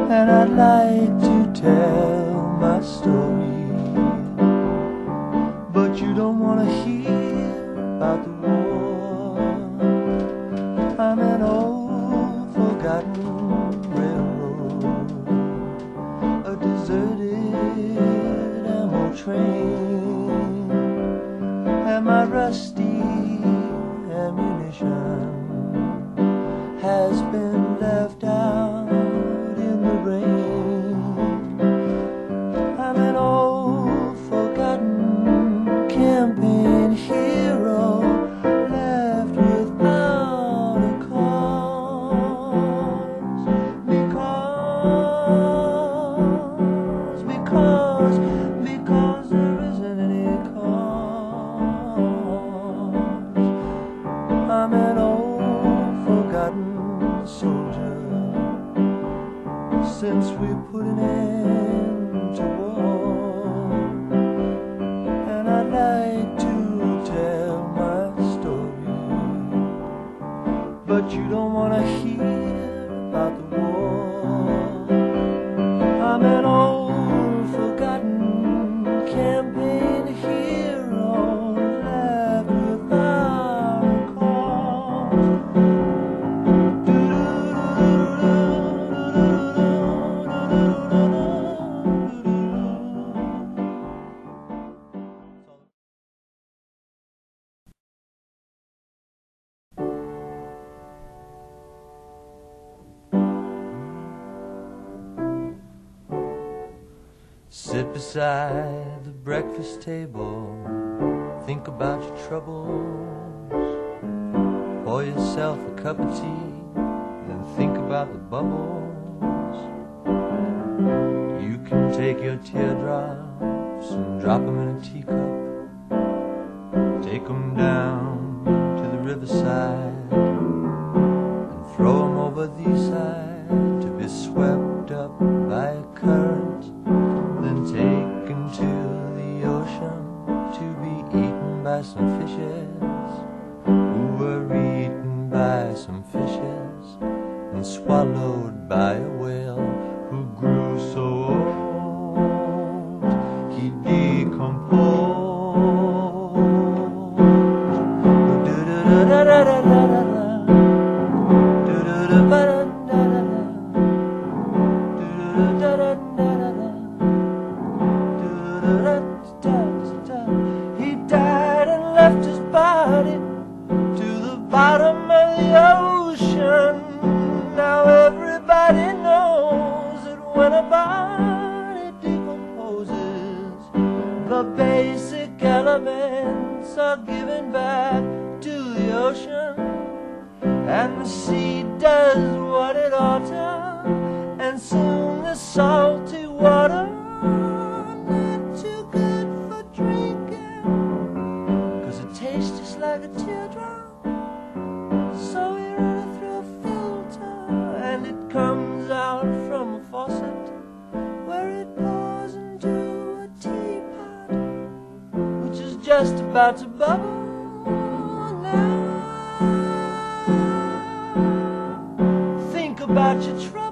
and I'd like to tell my story, but you don't want to hear about the war. I'm an old forgotten railroad, a deserted ammo train, and my rusty ammunition has been left out in the rain. I'm an old forgotten campaign hero left without a cause, because there isn't any cause. I'm an old forgotten soldier since we put an end to war, and I'd like to tell my story, but you don't want to hear about the war. I'm an old forgotten campaign hero left without a cause. Sit beside the breakfast table, think about your troubles, pour yourself a cup of tea, then think about the bubbles. You can take your teardrops and drop them in a teacup, take them down to the riverside and throw them over the side to be swept up by a current, then taken to the ocean to be eaten by some fishes who were eaten by some fishes and swallowed by a whale who grew so old he decomposed. He died and left his body to the bottom of the ocean. Now everybody knows that when a body decomposes, the basic elements are given back to the ocean, and the sea does what it ought to, and soon the salty water not too good for drinking, 'cause it tastes just like a teardrop. So we run it through a filter and it comes out from a faucet where it pours into a teapot, which is just about to bubble now. Think about your trouble.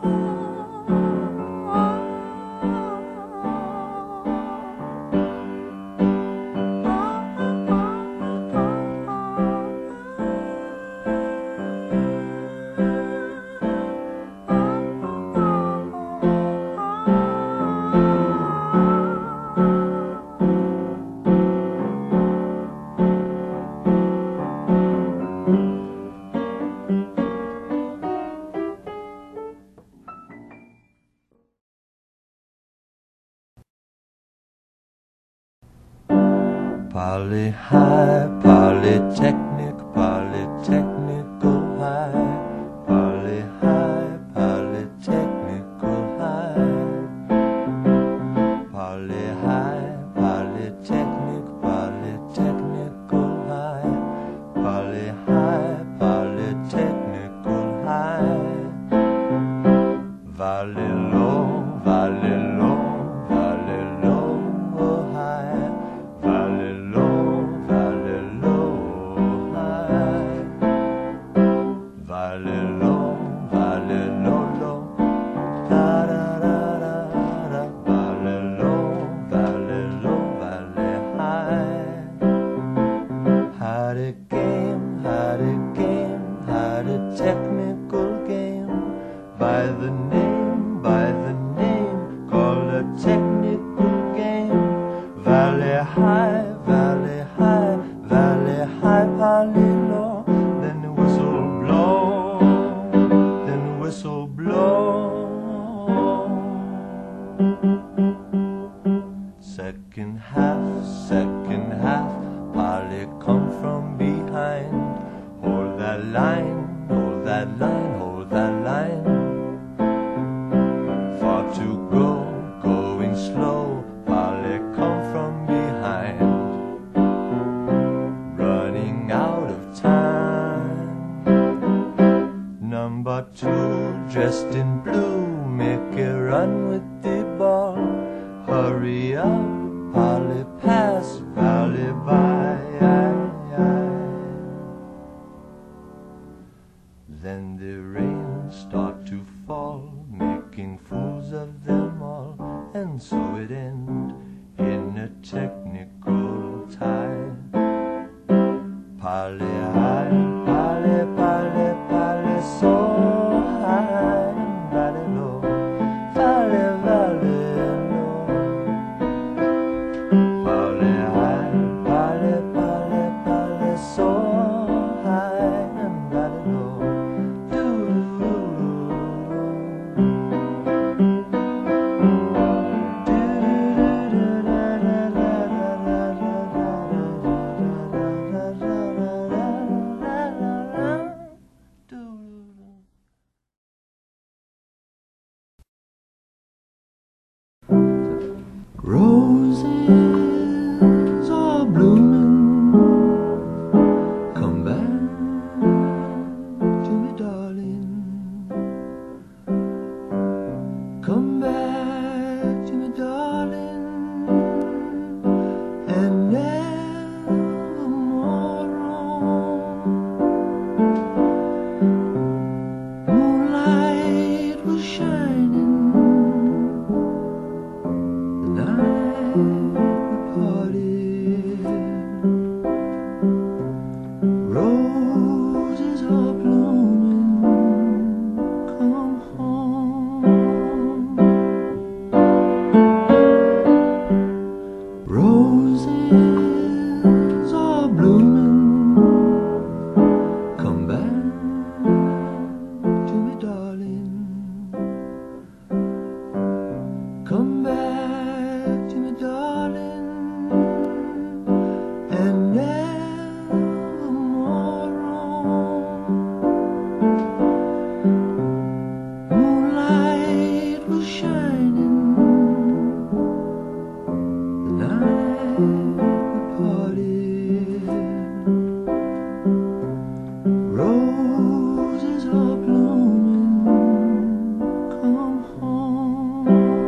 Poly-high, polytechnic, polytechnical high, poly-high, polytechnical high, poly-high, polytechnic, polytechnical high, poly-high, polytechnical high, valley-low, valley-low, valley-low, oh high, valley-low, valley-low, high, valley-low, valley-low, low, da-da. the name, called a technical game. Valley high, valley high, valley high, valley low. Then the whistle blow, then the whistle blow. Second half, Polly come from behind. Hold that line, hold that line, hold that line. Far to go, going slow, Polly come from behind. Running out of time. Number 2, dressed in blue, make a run with the ball. Hurry up, Polly pass, Polly by. Then the rain start to fall, making fools of them all, and so it end in a technical tie. Polly high, Polly, Polly, Polly, so high, and valley low, valley, valley low. Polly high, Polly, Polly, Polly, so high, and valley low. Roses are blooming, come back to me, darling. Come back to me, darling, and nevermore roam. Moonlight was shining the night we parted. Roses are blooming, come home. Roses are blooming, come back to me, darling. Come back to me, darling, and nevermore roam. Moonlight was shining the night we parted. Roses are blooming, come home.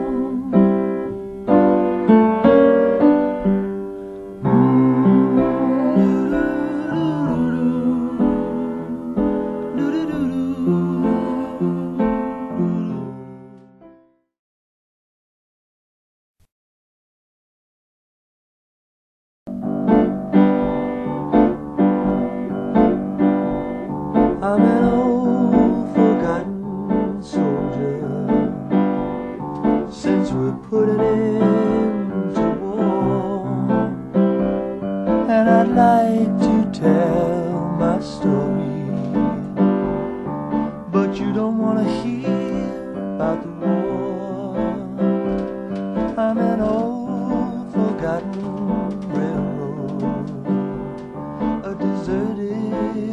I'm an old forgotten soldier, since we're putting into war, and I'd like to tell my story, but you don't want to hear about the war. I'm an old forgotten railroad, a deserted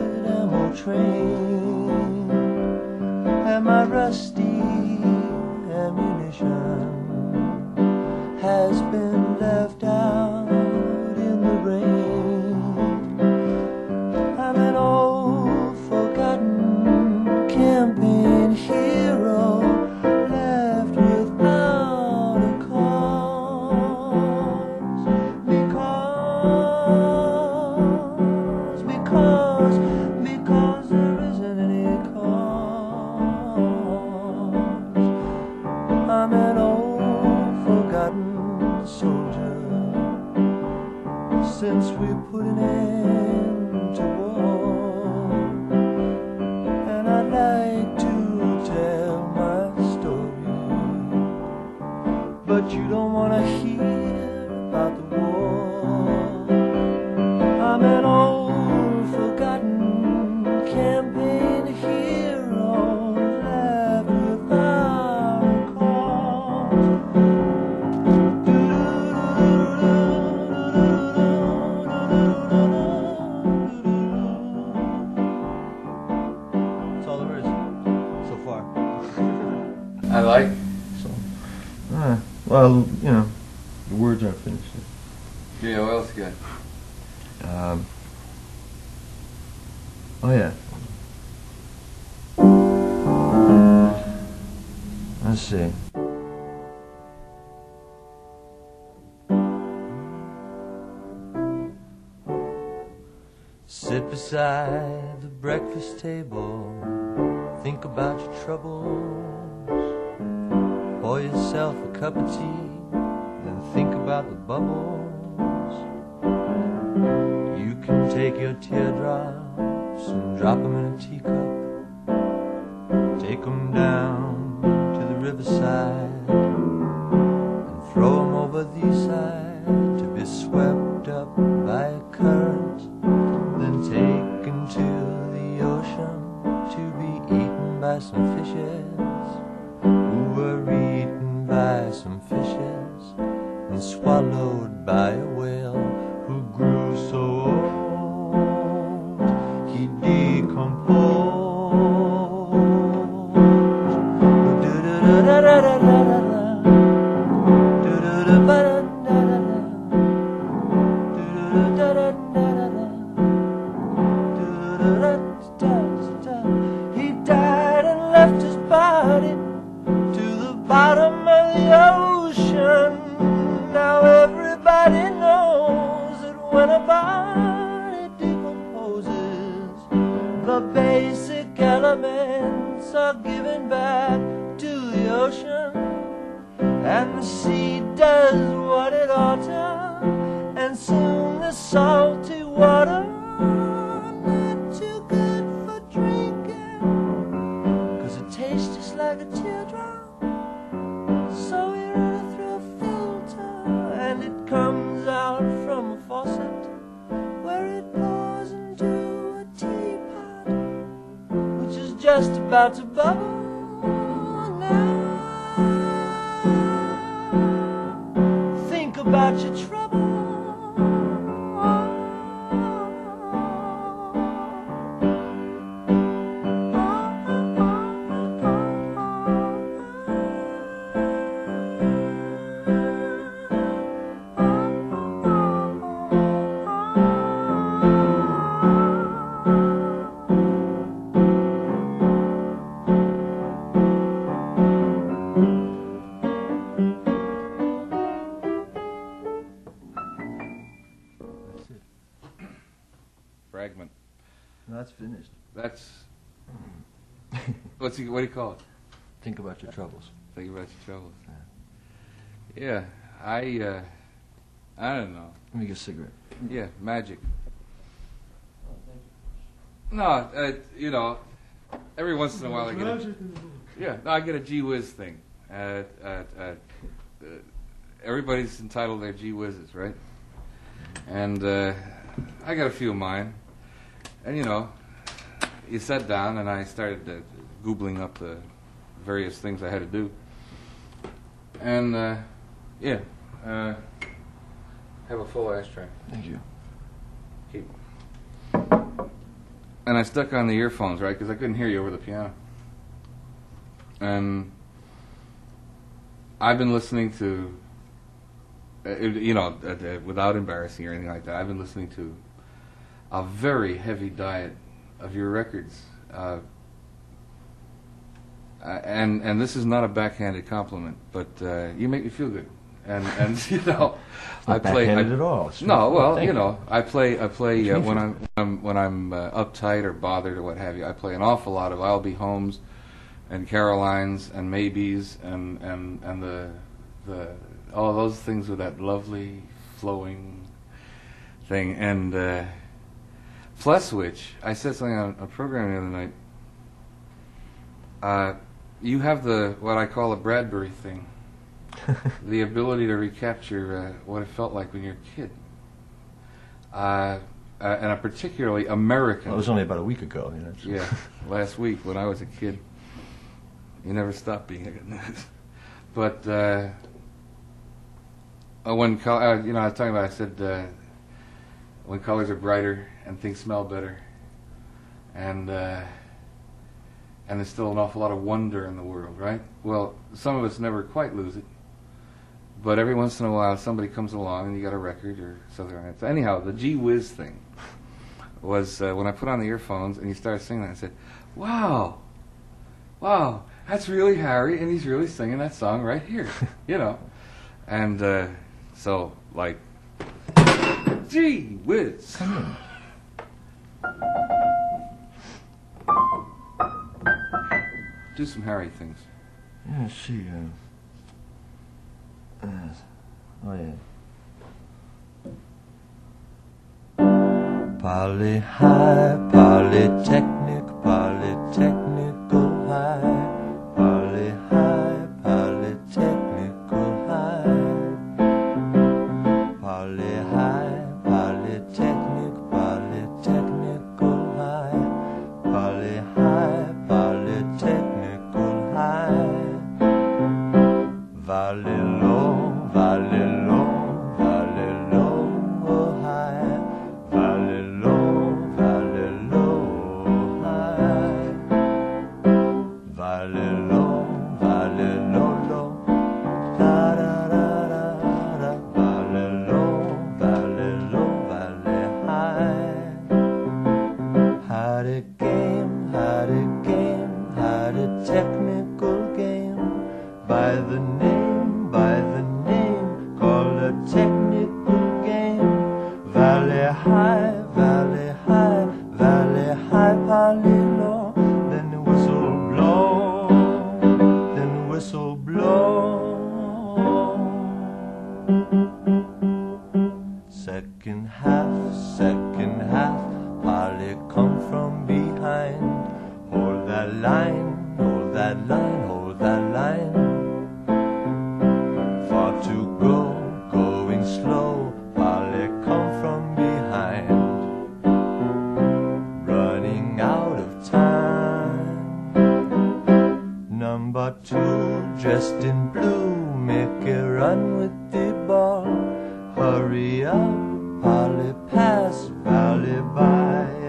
train, and my rusty ammunition has been left out in the rain. I'm an old forgotten campaign hero, I like. So, well, you know, the words aren't finished yet. Yeah, what else you got? Oh yeah. Let's see. Sit beside the breakfast table, think about your troubles, pour yourself a cup of tea, then think about the bubbles. You can take your teardrops and drop them in a teacup, take them down to the riverside and throw them over the side to be swept up by a current, then taken to the ocean to be eaten by some fishes who were eaten by some fishes and swallowed by a whale who grew so old he decomposed. He died and left his body to the bottom of the ocean. Now everybody knows that when a body decomposes, the basic elements are given back to the ocean, and the sea does what it ought to, and soon the salty water not too good for drinking, 'cause it tastes just like a teardrop. So we run it through a filter, and it comes out from a faucet where it pours into a teapot, which is just about to bubble now. Think about your trouble. Fragment. No, that's finished. That's what do you call it? Think about your troubles. Think about your troubles. Yeah, I don't know. Let me get a cigarette. Yeah, magic. No, you know, every once in a while I get I get a gee whiz thing. Everybody's entitled to their gee whizzes, right? And I got a few of mine. And you know, you sat down and I started Googling up the various things I had to do. And have a full ashtray. Thank you. Keep. And I stuck on the earphones, right, because I couldn't hear you over the piano. And I've been listening to, without embarrassing or anything like that, I've been listening to a very heavy diet of your records. And this is not a backhanded compliment, but you make me feel good. And you know, I play backhanded at all. No, well, you know, I play when I'm uptight or bothered or what have you. I play an awful lot of I'll Be Homes and Carolines and Maybes and the all those things with that lovely flowing thing. And plus which, I said something on a program the other night. You have what I call a Bradbury thing. The ability to recapture what it felt like when you're a kid. And a particularly American... Well, it was only about a week ago. You know, yeah, last week when I was a kid. You never stopped being a kid. But when I was talking about, I said, when colors are brighter and things smell better. And and there's still an awful lot of wonder in the world, right? Well, some of us never quite lose it, but every once in a while somebody comes along and you got a record or something like that. So anyhow, the gee whiz thing was when I put on the earphones and he started singing that, I said, wow, that's really Harry, and he's really singing that song right here, you know. And so, like, gee whiz. Come Do some Harry things. in. Let's see. Oh, yeah. Poly high, polytechnic, polytechnical high, poly high, polytechnical high, poly high, polytechnic, polytechnical high, poly high, polytechnical high, valley low, valley low, valley low, oh high, valley low, valley low, high, valley low, low, da da da da da, valley low, valley high. Had a game, had a game, had a technical game by the name, called a technical game. Valley high, valley high, valley high, valley low. Then the whistle blow, then the whistle blow. Second half, Polly come from behind. Hold that line, hold that line, hold that line. Far to go, going slow. Polly come from behind. Running out of time. Number 2, dressed in blue, make a run with the ball. Hurry up, Polly pass, Polly by.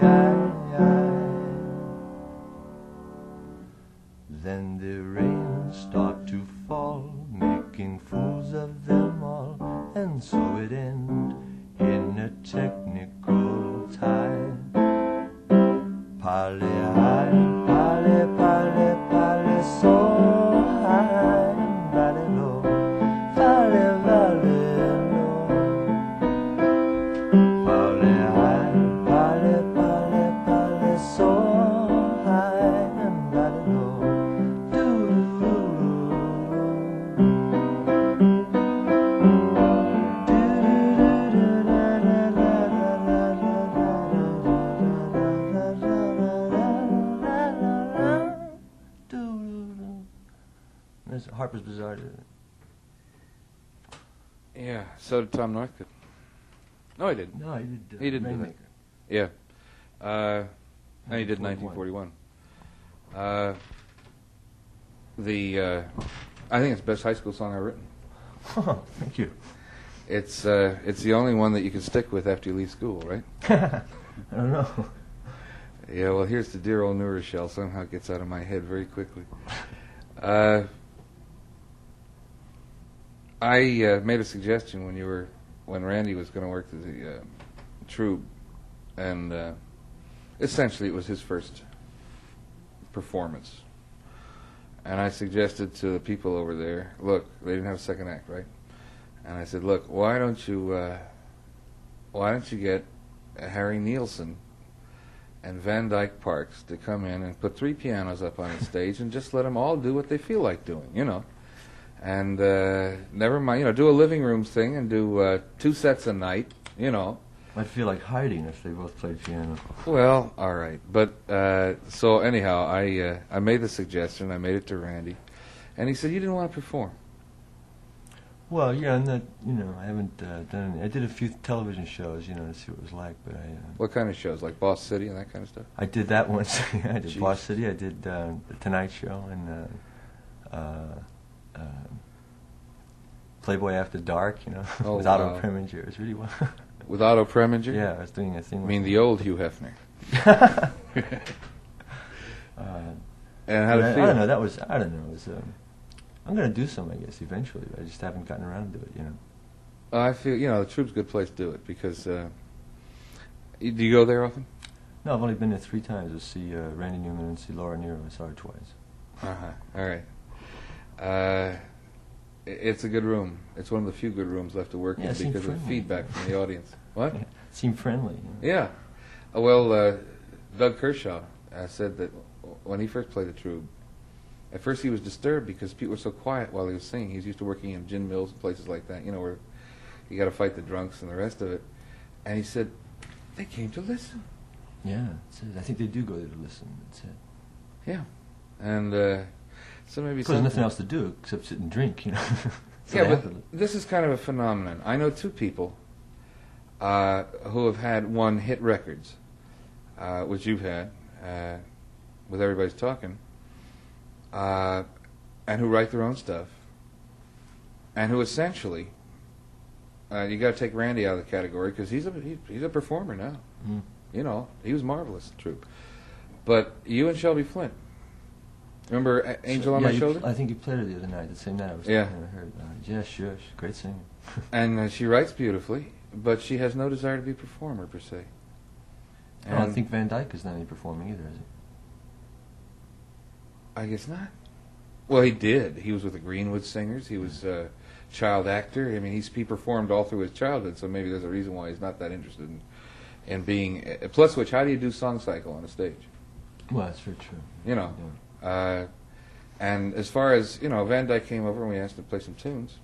Then the rains start to fall, making fools of them all, and so it ends in a technical tie. Polly high, Polly, Polly, Polly, so high, and valley low, valley, valley low. Polly high, Polly, Polly, Polly, so high, and valley low. There's Harper's Bazaar. Yeah, so did Tom Northcote. No, he didn't. No, he did. He didn't do that. Rainmaker. Yeah. And he did 1941. I think it's the best high school song I've written. Oh, thank you. It's the only one that you can stick with after you leave school, right? I don't know. Yeah, well, here's the dear old New Rochelle. Somehow it gets out of my head very quickly. I made a suggestion when Randy was going to work the troupe, and essentially it was his first performance. And I suggested to the people over there, look, they didn't have a second act, right? And I said, look, why don't you get Harry Nielsen and Van Dyke Parks to come in and put 3 pianos up on the stage and just let them all do what they feel like doing, you know. And never mind, you know, do a living room thing and do 2 sets a night, you know. I'd feel like hiding if they both played piano. Well, all right. But so anyhow, I made the suggestion. I made it to Randy. And he said, you didn't want to perform. Well, yeah, I'm not, you know, I haven't done any. I did a few television shows, you know, to see what it was like, but I... What kind of shows? Like Boss City and that kind of stuff? I did that once. I did Jeez. Boss City, I did The Tonight Show, and Playboy After Dark, you know, Oh, with Otto wow. Preminger. It was really well. With Otto Preminger? Yeah, I was doing a thing I with mean the old Hugh Hefner. And how did it feel? I don't know. I don't know. It was, I'm going to do some, I guess, eventually. But I just haven't gotten around to it, you know. I feel, the Troupe's a good place to do it because, do you go there often? No, I've only been there 3 times to see Randy Newman and see Laura Nyro. I saw her twice. All right. It's a good room. It's one of the few good rooms left to work in because of feedback from the audience. What? It seemed friendly. You know? Yeah. Well, Doug Kershaw said that when he first played the Troupe, at first he was disturbed because people were so quiet while he was singing. He was used to working in gin mills and places like that, where you got to fight the drunks and the rest of it. And he said, they came to listen. Yeah, I think they do go there to listen. That's it. Yeah. And so maybe there's nothing else to do except sit and drink, So yeah, but this is kind of a phenomenon. I know 2 people who have had 1 hit records, which you've had, with Everybody's Talking, and who write their own stuff, and who essentially, you got to take Randy out of the category because he's a performer now. Mm. He was marvelous, Troupe. But you and Shelby Flint. Remember Angel on My Shoulder? I think you played her the other night, the same night I was talking to her. Yeah, sure. She's a great singer. And she writes beautifully, but she has no desire to be a performer, per se. I don't think Van Dyke is not any performing either, is he? I guess not. Well, he did. He was with the Greenwood Singers. He was a child actor. I mean, he performed all through his childhood, so maybe there's a reason why he's not that interested in being... Plus which, how do you do song cycle on a stage? Well, that's very true. Yeah. And as far as, Van Dyke came over and we asked him to play some tunes.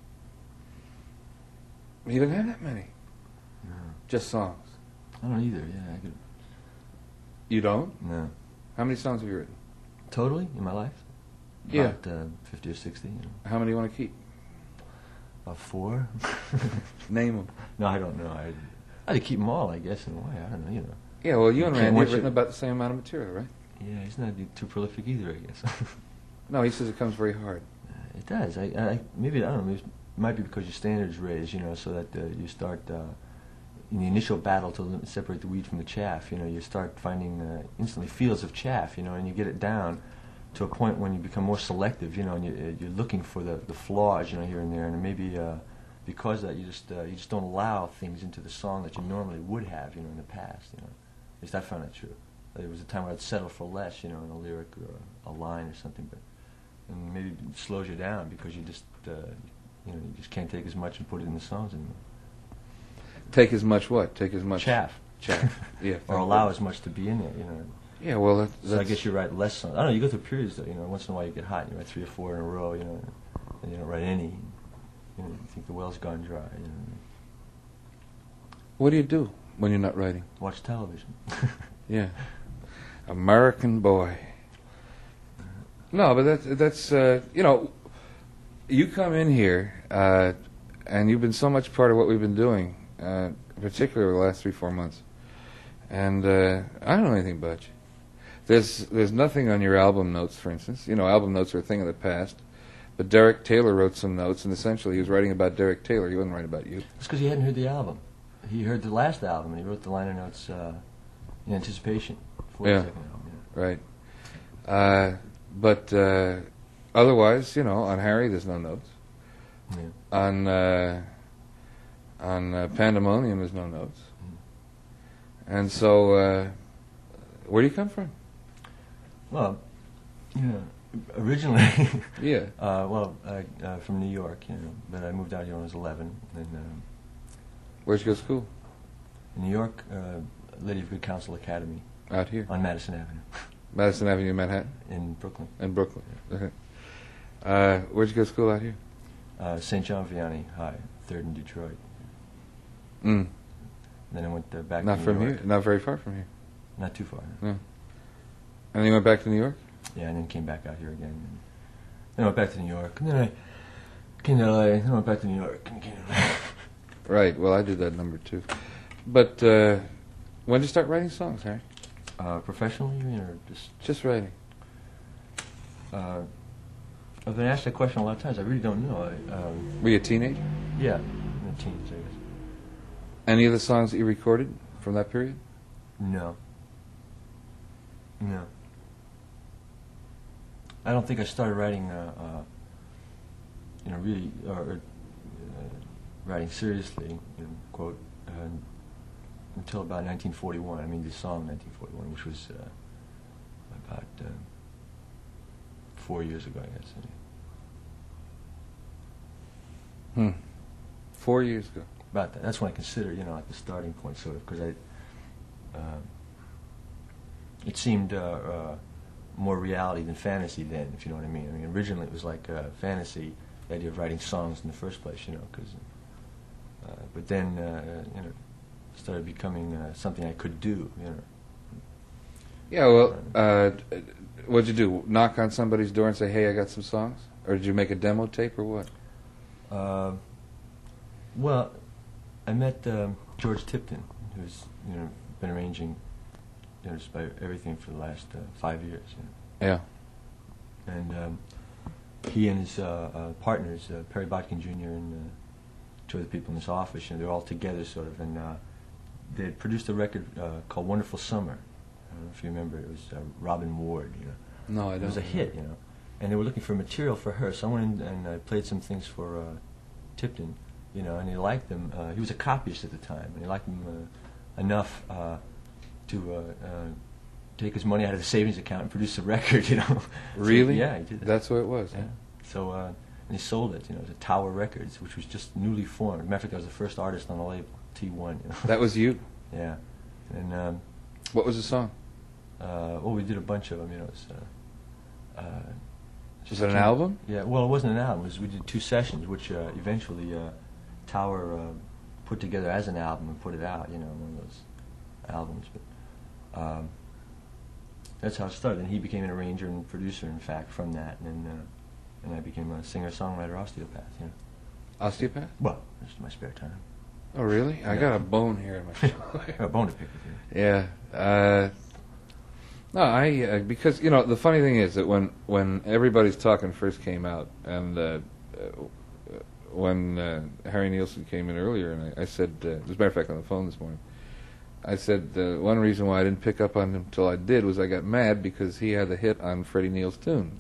He didn't have that many. No. Just songs. I don't either, yeah. I could... You don't? No. How many songs have you written? Totally, in my life? Yeah. About 50 or 60, How many do you want to keep? About 4. Name them. No, I don't know. I'd keep them all, I guess, in a way. I don't know, Yeah, well, you and Randy have written about the same amount of material, right? Yeah, he's not too prolific either, I guess. No, he says it comes very hard. It does. Maybe, I don't know, maybe it might be because your standards raised, so that you start, in the initial battle to separate the wheat from the chaff, you start finding instantly fields of chaff, and you get it down to a point when you become more selective, and you're looking for the flaws, here and there, and maybe because of that you just don't allow things into the song that you normally would have, in the past, At least I found that true. There was a time where I'd settle for less, in a lyric or a line or something, and maybe it slows you down because you just can't take as much and put it in the songs anymore. Take as much what? Take as much chaff. Yeah. Or allow as much to be in there, Yeah, well, that's... So I guess you write less songs. I don't know, you go through periods, though, once in a while you get hot, and you write 3 or 4 in a row, and you don't write any. You think the well's gone dry, What do you do when you're not writing? Watch television. Yeah. American boy. No, but that's you come in here, and you've been so much part of what we've been doing, particularly the last 3-4 months. And I don't know anything about you. There's nothing on your album notes, for instance. Album notes are a thing of the past. But Derek Taylor wrote some notes, and essentially he was writing about Derek Taylor. He wasn't writing about you. It's because he hadn't heard the album. He heard the last album, and he wrote the liner notes in anticipation for the second album. Yeah. Right. But otherwise, on Harry, there's no notes. Yeah. On Pandemonium, there's no notes. And so, where do you come from? Well, originally, yeah. From New York, but I moved out here when I was 11. And where'd you go to school? In New York, Lady of Good Counsel Academy. Out here? On Madison Avenue. Madison Avenue in Manhattan? In Brooklyn. In Brooklyn. Okay. Where'd you go to school out here? St. John Vianney High, 3rd in Detroit. Mm. Then I went back not to New from York. Here? Not very far from here? Not too far. No. And then you went back to New York? Yeah, and then came back out here again. And then I went back to New York. And then I came to L.A. And then I went back to New York. And came to LA. Right. Well, I did that number too. But when did you start writing songs, Harry? Professionally, you mean, or just writing? I've been asked that question a lot of times. I really don't know. Were you a teenager? Yeah, in the teens, I guess. Any of the songs that you recorded from that period? No. I don't think I started writing, really, writing seriously, quote, until about 1941. I mean, the song 1941, which was about 4 years ago, I guess. 4 years ago. About that. That's when I consider, like the starting point, sort of, because it seemed more reality than fantasy then, if you know what I mean. I mean, originally it was like fantasy, the idea of writing songs in the first place, because, but then, it started becoming something I could do, Yeah, well, what'd you do? Knock on somebody's door and say, "Hey, I got some songs," or did you make a demo tape, or what? Well, I met George Tipton, who's been arranging just about everything for the last 5 years. Yeah. And he and his partners, Perry Botkin Jr. and two other people in this office, they're all together, sort of, and they had produced a record called "Wonderful Summer." I don't know if you remember. It was Robin Ward. No, I don't. It was a hit, and they were looking for material for her. So I went in and I played some things for Tipton, and he liked them. He was a copyist at the time, and he liked them enough to take his money out of the savings account and produce a record, Really? So, yeah, he did that. That's what it was. Yeah. So, and he sold it, to Tower Records, which was just newly formed. As a matter of fact, I was the first artist on the label, T1. That was you? Yeah. And what was the song? well, we did a bunch of them, It was, was it an album? Yeah, well, it wasn't an album. We did 2 sessions, which eventually Tower put together as an album and put it out, one of those albums. But that's how it started. And he became an arranger and producer, in fact, from that. And I became a singer-songwriter osteopath, Osteopath? Well, just my spare time. Oh, really? I got a bone here in my shoulder. A bone to pick with you. Yeah. No, because, the funny thing is that when Everybody's Talking first came out, and when Harry Nilsson came in earlier, and I said, as a matter of fact, on the phone this morning, I said one reason why I didn't pick up on him till I did was I got mad because he had the hit on Freddie Neal's tune,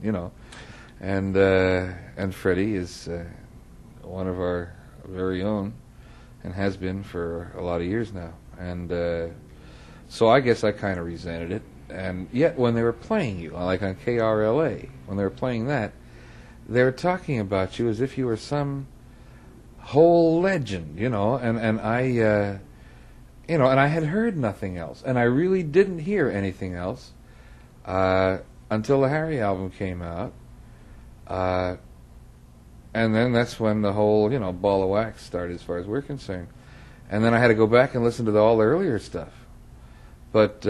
and Freddie is one of our very own, and has been for a lot of years now, and so I guess I kind of resented it. And yet, when they were playing you, like on KRLA, when they were playing that, they were talking about you as if you were some whole legend, and I, and I had heard nothing else, and I really didn't hear anything else until the Harry album came out, and then that's when the whole, ball of wax started, as far as we're concerned, and then I had to go back and listen to all the earlier stuff, but.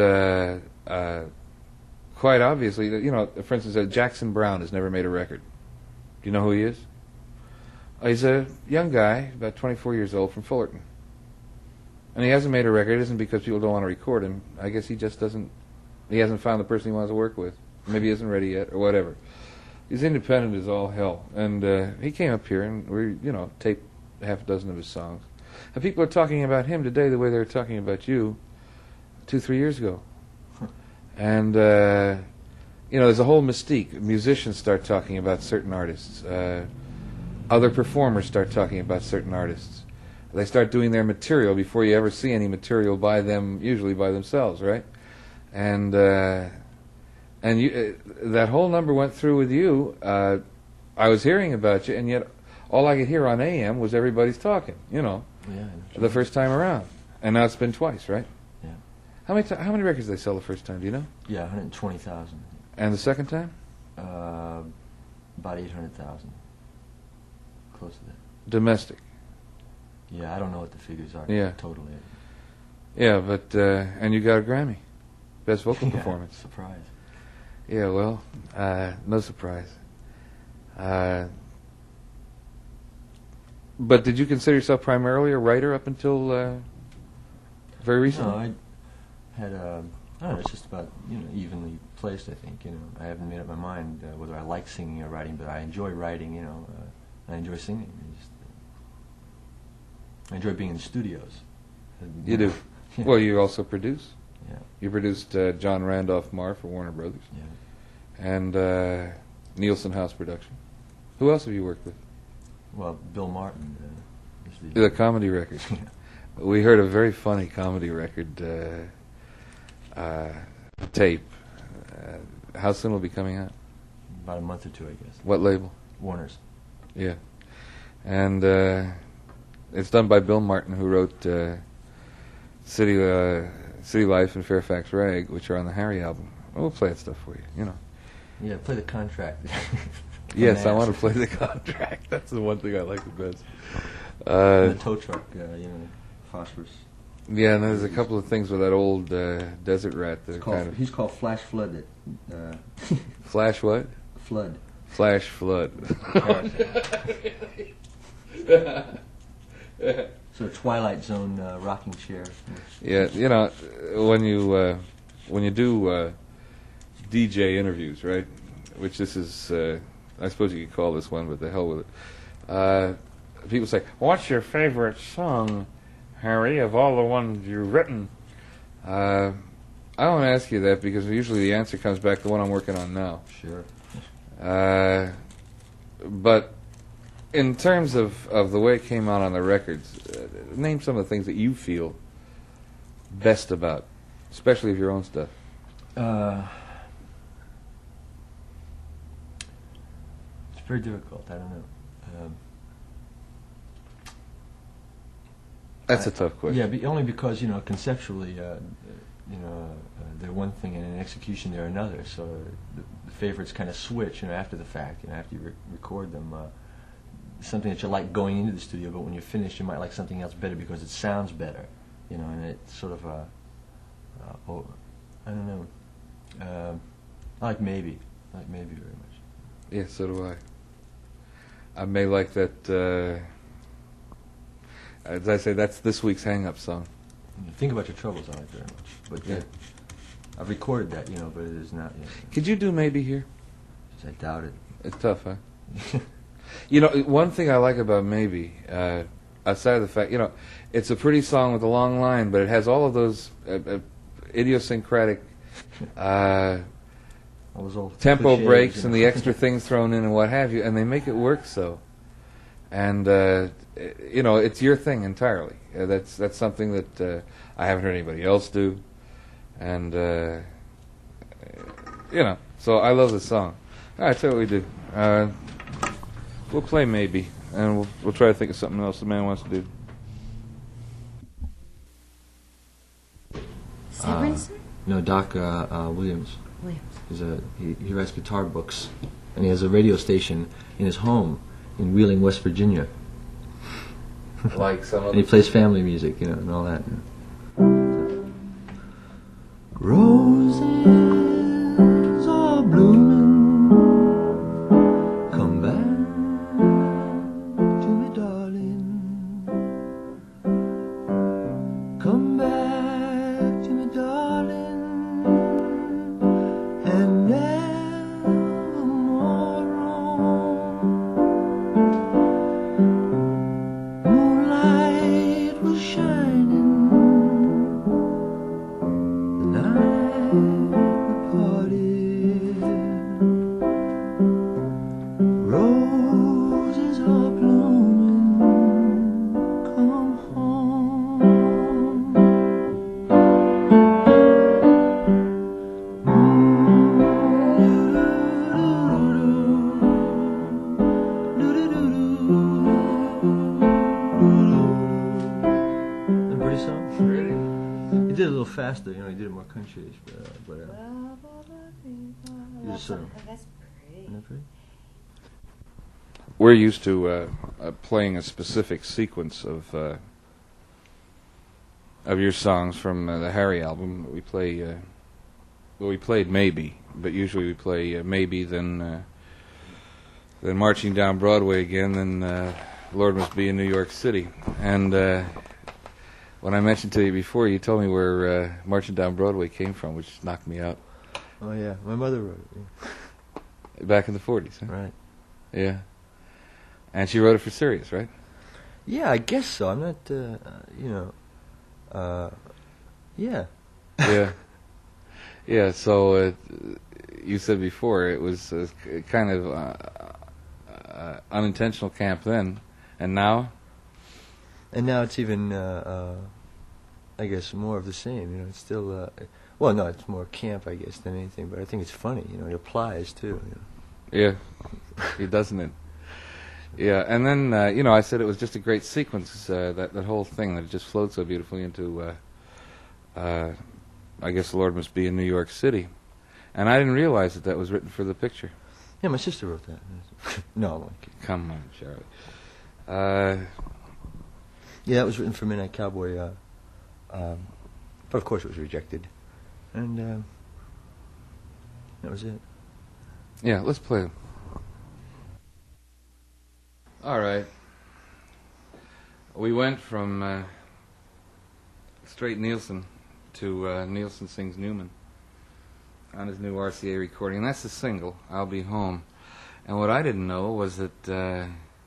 Quite obviously, for instance, Jackson Browne has never made a record. Do you know who he is? He's a young guy, about 24 years old, from Fullerton. And he hasn't made a record. It isn't because people don't want to record him. I guess he just doesn't, he hasn't found the person he wants to work with. Maybe he isn't ready yet, or whatever. He's independent as all hell. And he came up here and we, taped half a dozen of his songs. And people are talking about him today the way they were talking about you 2-3 years ago. And, there's a whole mystique. Musicians start talking about certain artists. Other performers start talking about certain artists. They start doing their material before you ever see any material by them, usually by themselves, right? And you, that whole number went through with you. I was hearing about you, and yet all I could hear on AM was Everybody's Talking, Yeah. the first time around. And now it's been twice, right? Yeah. How many records did they sell the first time? Do you know? Yeah, 120,000. And the second time? About 800,000. Close to that. Domestic. Yeah, I don't know what the figures are. Yeah. Totally. Yeah, but and you got a Grammy, best vocal performance. Surprise. Yeah, well, no surprise. But did you consider yourself primarily a writer up until very recently? No, I had I don't know, it's just about, evenly placed, I think, I haven't made up my mind whether I like singing or writing, but I enjoy writing, I enjoy singing. I enjoy being in the studios. You do? Yeah. Well, you also produce. Yeah. You produced John Randolph Marr for Warner Brothers. Yeah. And Nielsen House production. Who else have you worked with? Well, Bill Martin. Is The comedy record. We heard a very funny comedy record tape. How soon will it be coming out? About a month or two, I guess. What label? Warner's. Yeah. And it's done by Bill Martin, who wrote City Life and Fairfax Rag, which are on the Harry album. We'll play that stuff for you, you know. Yeah, play the contract. Yes, I want to play the contract. That's the one thing I like the best. The tow truck, phosphorus. Yeah, and there's a couple of things with that old desert rat that are kind of... He's called Flash Flood. Flash what? Flood. Flash Flood. So Twilight Zone rocking chair. Yeah, you know, when you do DJ interviews, right? Which this is, I suppose you could call this one, but the hell with it. People say, "What's your favorite song, Harry, of all the ones you've written?" I don't ask you that because usually the answer comes back the one I'm working on now. Sure. But in terms of the way it came out on the records, name some of the things that you feel best about, especially of your own stuff. It's very difficult. I don't know. That's a tough question. Yeah, only because conceptually, they're one thing, and in execution they're another. So the favorites kind of switch, after the fact. After you record them, something that you like going into the studio, but when you're finished, you might like something else better because it sounds better. And it's sort of I don't know. I like Maybe. I like Maybe very much. Yeah, so do I. I may like that. As I say, that's this week's hang-up song. Think About Your Troubles I like very much. But yeah. I've recorded that, but it is not yet. Could you do Maybe here? I doubt it. It's tough, huh? One thing I like about Maybe, outside of the fact, it's a pretty song with a long line, but it has all of those idiosyncratic all those old tempo cliches, breaks and the extra things thrown in and what have you, and they make it work so. And it's your thing entirely. That's something that I haven't heard anybody else do, and so I love the song. All right, tell you what we do. We'll play Maybe, and we'll try to think of something else the man wants to do. Severinsen? No, Doc Williams. He writes guitar books, and he has a radio station in his home in Wheeling, West Virginia. Like some of and he plays family music, and all that. Roses are blooming. Come back to me, darling. Come back to me, darling. And never more wrong. Moonlight was shining the night we parted. Roses are blooming. Come home. Pretty song? Really? He did it a little faster, he did it more country-ish, but he just sort of... That's pretty. Isn't that pretty? We're used to playing a specific sequence of your songs from the Harry album. We play, we played Maybe, but usually we play Maybe, then Marching Down Broadway again, then Lord Must Be in New York City. And when I mentioned to you before, you told me where Marching Down Broadway came from, which knocked me out. Oh yeah, my mother wrote it. Yeah. Back in the 40s, huh? Right. Yeah. And she wrote it for Sirius, right? Yeah, I guess so. I'm not, yeah. Yeah. Yeah, so, you said before, it was kind of unintentional camp then, and now? And now it's even, I guess, more of the same. You know, it's still, well, no, it's more camp, I guess, than anything. But I think it's funny. You know, it applies too. You know? Yeah, it doesn't it? Yeah, and then you know, I said it was just a great sequence. That whole thing, that it just flowed so beautifully into. I guess the Lord must be in New York City, and I didn't realize that was written for the picture. Yeah, my sister wrote that. No, I'm like, come on, Charlie. Yeah, it was written for Midnight Cowboy, but of course it was rejected, and that was it. Yeah, let's play. All right. We went from straight Nielsen to Nielsen Sings Newman on his new RCA recording. And that's the single, I'll Be Home. And what I didn't know was that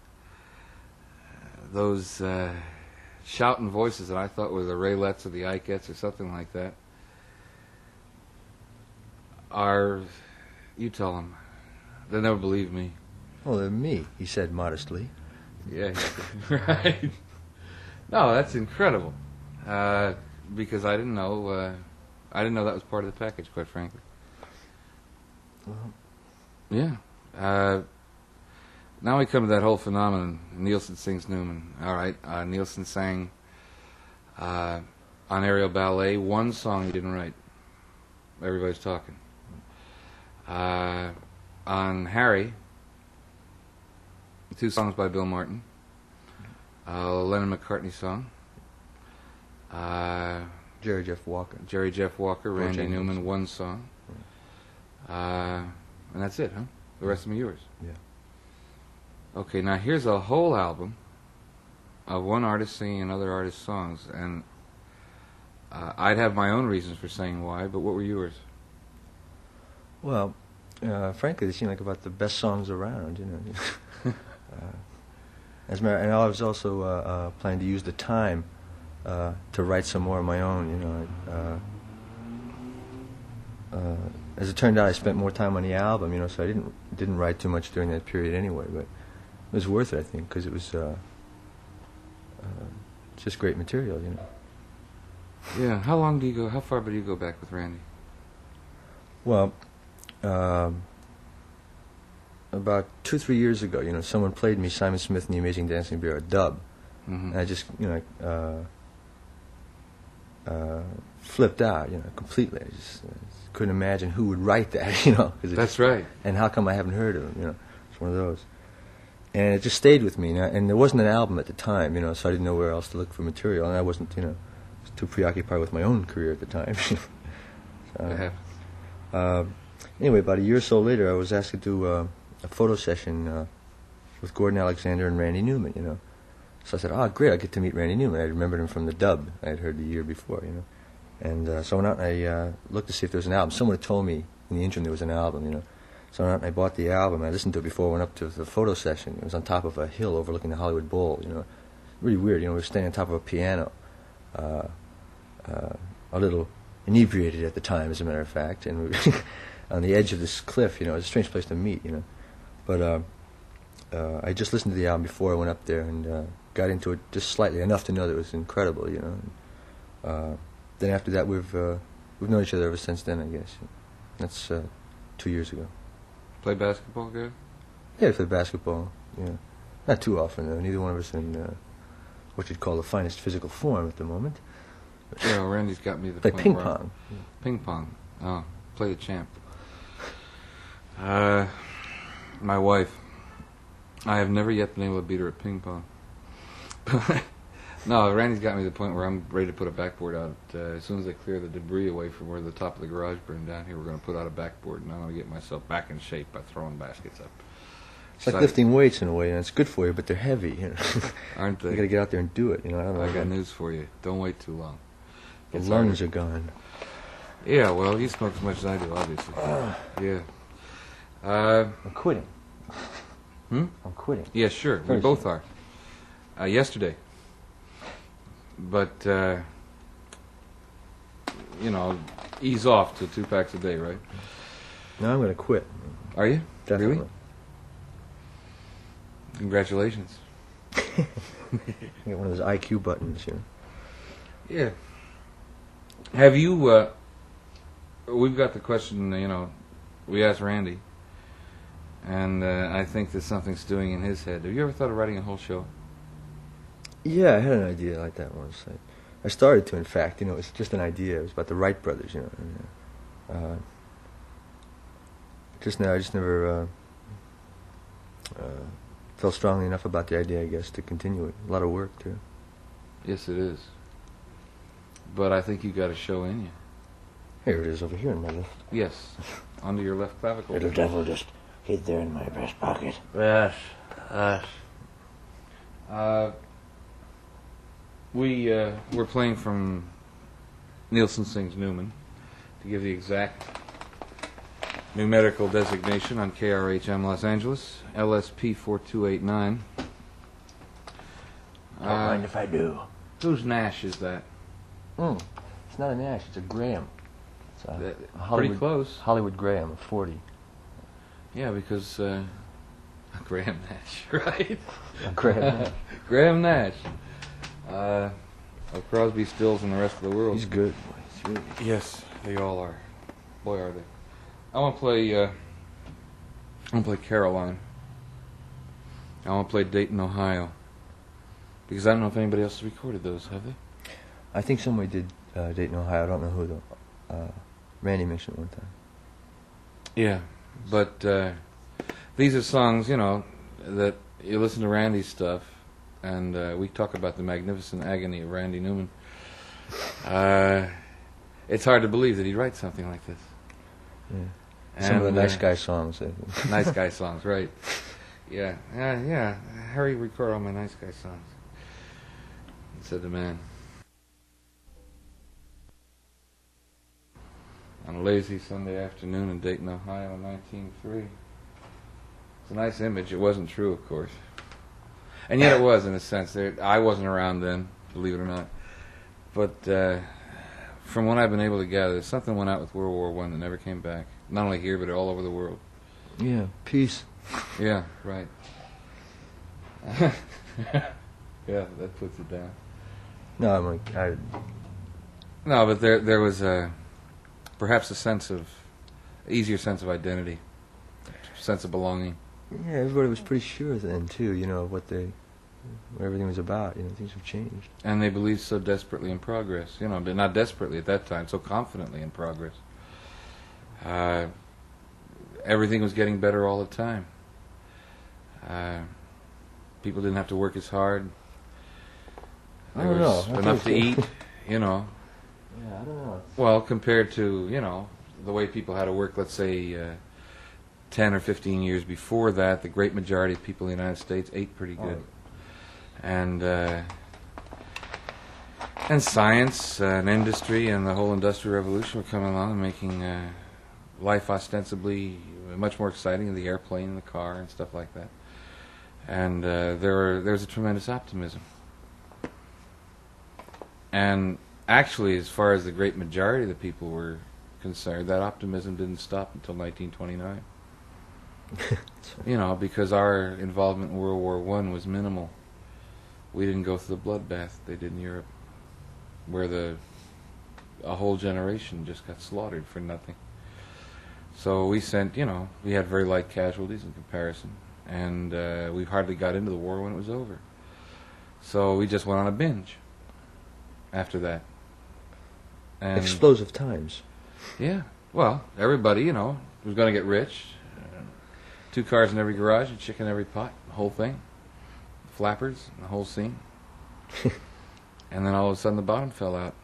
those shouting voices that I thought were the Raylettes or the Ikettes or something like that are, you tell them, they'll never believe me. Oh, they're me, he said modestly. Yeah, right. No, that's incredible. Because I didn't know that was part of the package, quite frankly. Yeah. Now we come to that whole phenomenon. Nielsen Sings Newman. All right. Nielsen sang on Aerial Ballet one song he didn't write. Everybody's talking. On Harry, 2 songs by Bill Martin. Lennon McCartney song. Jerry Jeff Walker, Randy Jenkins. Newman, 1 song. And that's it, huh? The rest of them are yours. Yeah. Okay, now here's a whole album of one artist singing another artist's songs, and I'd have my own reasons for saying why, but what were yours? Well, frankly, they seem like about the best songs around, you know. As a matter, and I was also planning to use the time to write some more of my own, you know. As it turned out, I spent more time on the album, you know, so I didn't write too much during that period anyway. But it was worth it, I think, because it was just great material, you know. Yeah. How far do you go back with Randy? Well, about 2-3 years ago, you know, someone played me Simon Smith and the Amazing Dancing Bear, a dub. Mm-hmm. And I just, you know, flipped out, you know, completely. I just couldn't imagine who would write that, you know. That's right. And how come I haven't heard of him, you know. It's one of those. And it just stayed with me. And there wasn't an album at the time, you know, so I didn't know where else to look for material. And I wasn't, you know, too preoccupied with my own career at the time. Anyway, about a year or so later, I was asked to do a photo session with Gordon Alexander and Randy Newman, you know. So I said, great, I'll get to meet Randy Newman. I remembered him from the dub I had heard the year before, you know. And so I went out and I looked to see if there was an album. Someone had told me in the interim there was an album, you know. So I went out and I bought the album. I listened to it before I went up to the photo session. It was on top of a hill overlooking the Hollywood Bowl, you know. Really weird, you know. We were standing on top of a piano, a little inebriated at the time, as a matter of fact, and we were on the edge of this cliff, you know. It was a strange place to meet, you know. But I just listened to the album before I went up there and got into it just slightly, enough to know that it was incredible, you know. And, then after that, we've known each other ever since then, I guess. That's 2 years ago. Play basketball, good? Yeah, I play basketball, yeah. Not too often, though. Neither one of us in what you'd call the finest physical form at the moment. Yeah, well, Randy's got me the play point ping where pong. Ping pong. Oh, play the champ. My wife. I have never yet been able to beat her at ping pong. No, Randy's got me to the point where I'm ready to put a backboard out. As soon as they clear the debris away from where the top of the garage burned down here, we're going to put out a backboard, and I'm going to get myself back in shape by throwing baskets up. It's like lifting weights in a way, and it's good for you, but they're heavy, you know. Aren't they? You got to get out there and do it, you know. I got news for you. Don't wait too long. The lungs are gone. Yeah, well, you smoke as much as I do, obviously. Yeah. I'm quitting. I'm quitting. Yeah, sure. We both are. Yesterday. But, you know, ease off to 2 packs a day, right? No, I'm going to quit. Are you? Definitely. Really? Congratulations. Get one of those IQ buttons, you know. Yeah. Have you, we've got the question, we asked Randy, and I think that something's stewing in his head. Have you ever thought of writing a whole show? Yeah, I had an idea like that once. I started to, in fact. You know, it's just an idea. It was about the Wright brothers, you know. And, I just never felt strongly enough about the idea, I guess, to continue it. A lot of work, too. Yes, it is. But I think you got a show in you. Here it is over here in my left. Yes, under your left clavicle. Little devil just hid there in my breast pocket. Yes. We're playing from Nielsen Sings Newman, to give the exact numerical designation on KRHM Los Angeles, LSP 4289. Don't mind if I do. Whose Nash is that? It's not a Nash, it's a Graham. It's a Pretty close. Hollywood Graham, a 40. Yeah, because Graham Nash, right? Graham Nash. Graham Nash. Of Crosby, Stills, and the rest of the world. He's good. He's really good. Yes, they all are. Boy, are they. I want to play Caroline. I want to play Dayton, Ohio. Because I don't know if anybody else has recorded those, have they? I think somebody did Dayton, Ohio. I don't know who, though. Randy mentioned it one time. Yeah, but these are songs, that you listen to Randy's stuff, and we talk about the magnificent agony of Randy Newman. It's hard to believe that he'd write something like this. Yeah. And, Some of the nice guy songs. Nice guy songs, right. Yeah. Harry, record all my nice guy songs, said the man. On a lazy Sunday afternoon in Dayton, Ohio in 1903. It's a nice image. It wasn't true, of course. And yet it was, in a sense. I wasn't around then, believe it or not. But from what I've been able to gather, something went out with World War I that never came back. Not only here, but all over the world. Yeah, peace. Yeah, right. Yeah, that puts it down. No, No, but there was perhaps easier sense of identity, sense of belonging. Yeah, everybody was pretty sure then, too, what everything was about. Things have changed. And they believed so desperately in progress, but not desperately at that time, so confidently in progress. Everything was getting better all the time. People didn't have to work as hard. I don't know. Enough to eat, Yeah, I don't know. Well, compared to, the way people had to work, let's say, 10 or 15 years before that, the great majority of people in the United States ate pretty good. And science and industry and the whole Industrial Revolution were coming along and making life ostensibly much more exciting, the airplane and the car and stuff like that. And there's a tremendous optimism. And actually, as far as the great majority of the people were concerned, that optimism didn't stop until 1929. Because our involvement in World War I was minimal. We didn't go through the bloodbath they did in Europe, where a whole generation just got slaughtered for nothing. So we sent, we had very light casualties in comparison, and we hardly got into the war when it was over. So we just went on a binge after that. And explosive times. Yeah. Well, everybody, was going to get rich. 2 cars in every garage, a chicken in every pot, the whole thing. Flappers, the whole scene. And then all of a sudden the bottom fell out.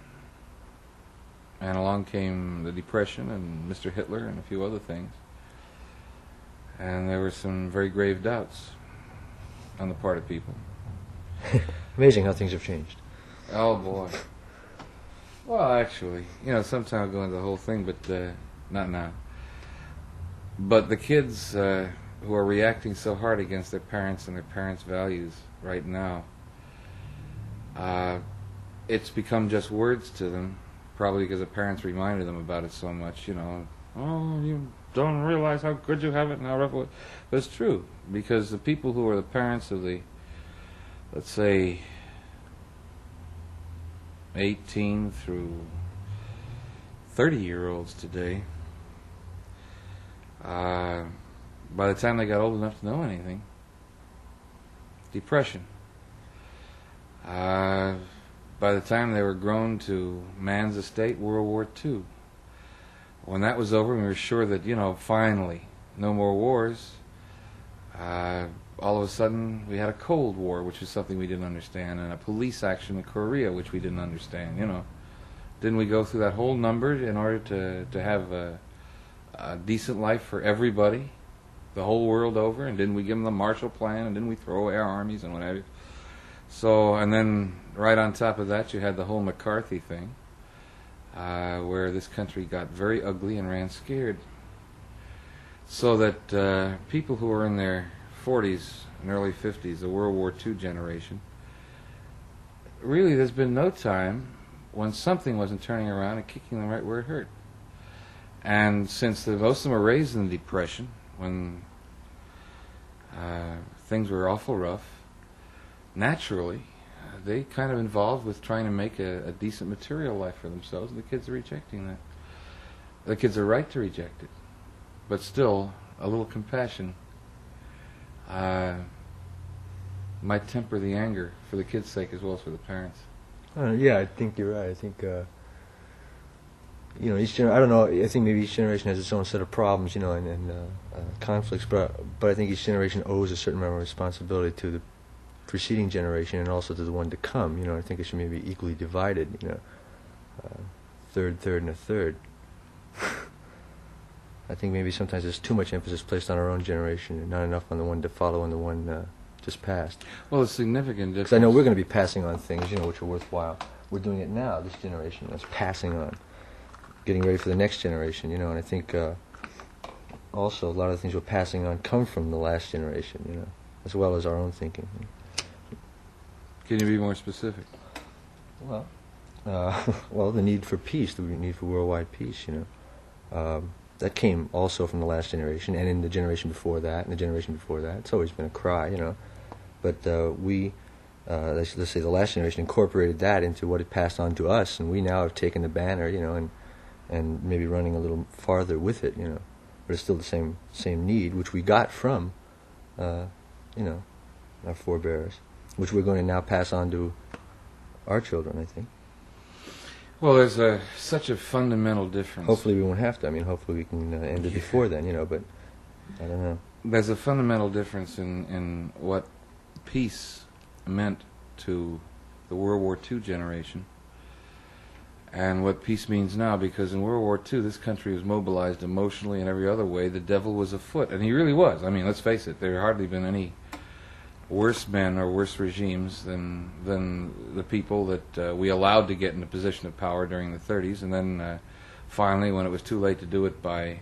And along came the Depression and Mr. Hitler and a few other things. And there were some very grave doubts on the part of people. Amazing how things have changed. Oh, boy. Well, actually, sometime I'll go into the whole thing, but not now. But the kids who are reacting so hard against their parents and their parents' values right now, it's become just words to them, probably because the parents reminded them about it so much, oh, you don't realize how good you have it and how rough it was. But it's true, because the people who are the parents of the, let's say, 18 through 30-year-olds today, by the time they got old enough to know anything, depression. By the time they were grown to man's estate, World War II. When that was over, we were sure that, finally, no more wars. All of a sudden, we had a Cold War, which is something we didn't understand, and a police action in Korea, which we didn't understand, Didn't we go through that whole number in order to have a decent life for everybody, the whole world over? And didn't we give them the Marshall Plan, and didn't we throw away our armies and what have you? So, and then right on top of that, you had the whole McCarthy thing, where this country got very ugly and ran scared. So that people who are in their 40s and early 50s, the World War II generation, really there's been no time when something wasn't turning around and kicking them right where it hurt. And since most of them were raised in the Depression, when things were awful rough, naturally, they kind of involved with trying to make a decent material life for themselves, and the kids are rejecting that. The kids are right to reject it, but still, a little compassion might temper the anger for the kids' sake as well as for the parents. Yeah, I think you're right. I think, each I don't know, I think maybe each generation has its own set of problems, and conflicts, but I think each generation owes a certain amount of responsibility to the preceding generation and also to the one to come. I think it should maybe be equally divided, third, and a third. I think maybe sometimes there's too much emphasis placed on our own generation and not enough on the one to follow and the one just passed. Well, it's significant. Because I know we're going to be passing on things, which are worthwhile. We're doing it now, this generation is passing on, getting ready for the next generation, and I think also a lot of the things we're passing on come from the last generation, as well as our own thinking. Can you be more specific? Well, the need for peace, the need for worldwide peace, that came also from the last generation, and in the generation before that, and the generation before that. It's always been a cry, But let's say the last generation incorporated that into what it passed on to us, and we now have taken the banner, and maybe running a little farther with it, But it's still the same need, which we got from, our forebears, which we're going to now pass on to our children, I think. Well, there's such a fundamental difference. Hopefully we won't have to. Hopefully we can end it before then, but I don't know. There's a fundamental difference in what peace meant to the World War II generation and what peace means now, because in World War II this country was mobilized emotionally and every other way. The devil was afoot, and he really was. Let's face it, there hardly been any worse men or worse regimes than the people that we allowed to get in a position of power during the 30s, and then finally, when it was too late to do it by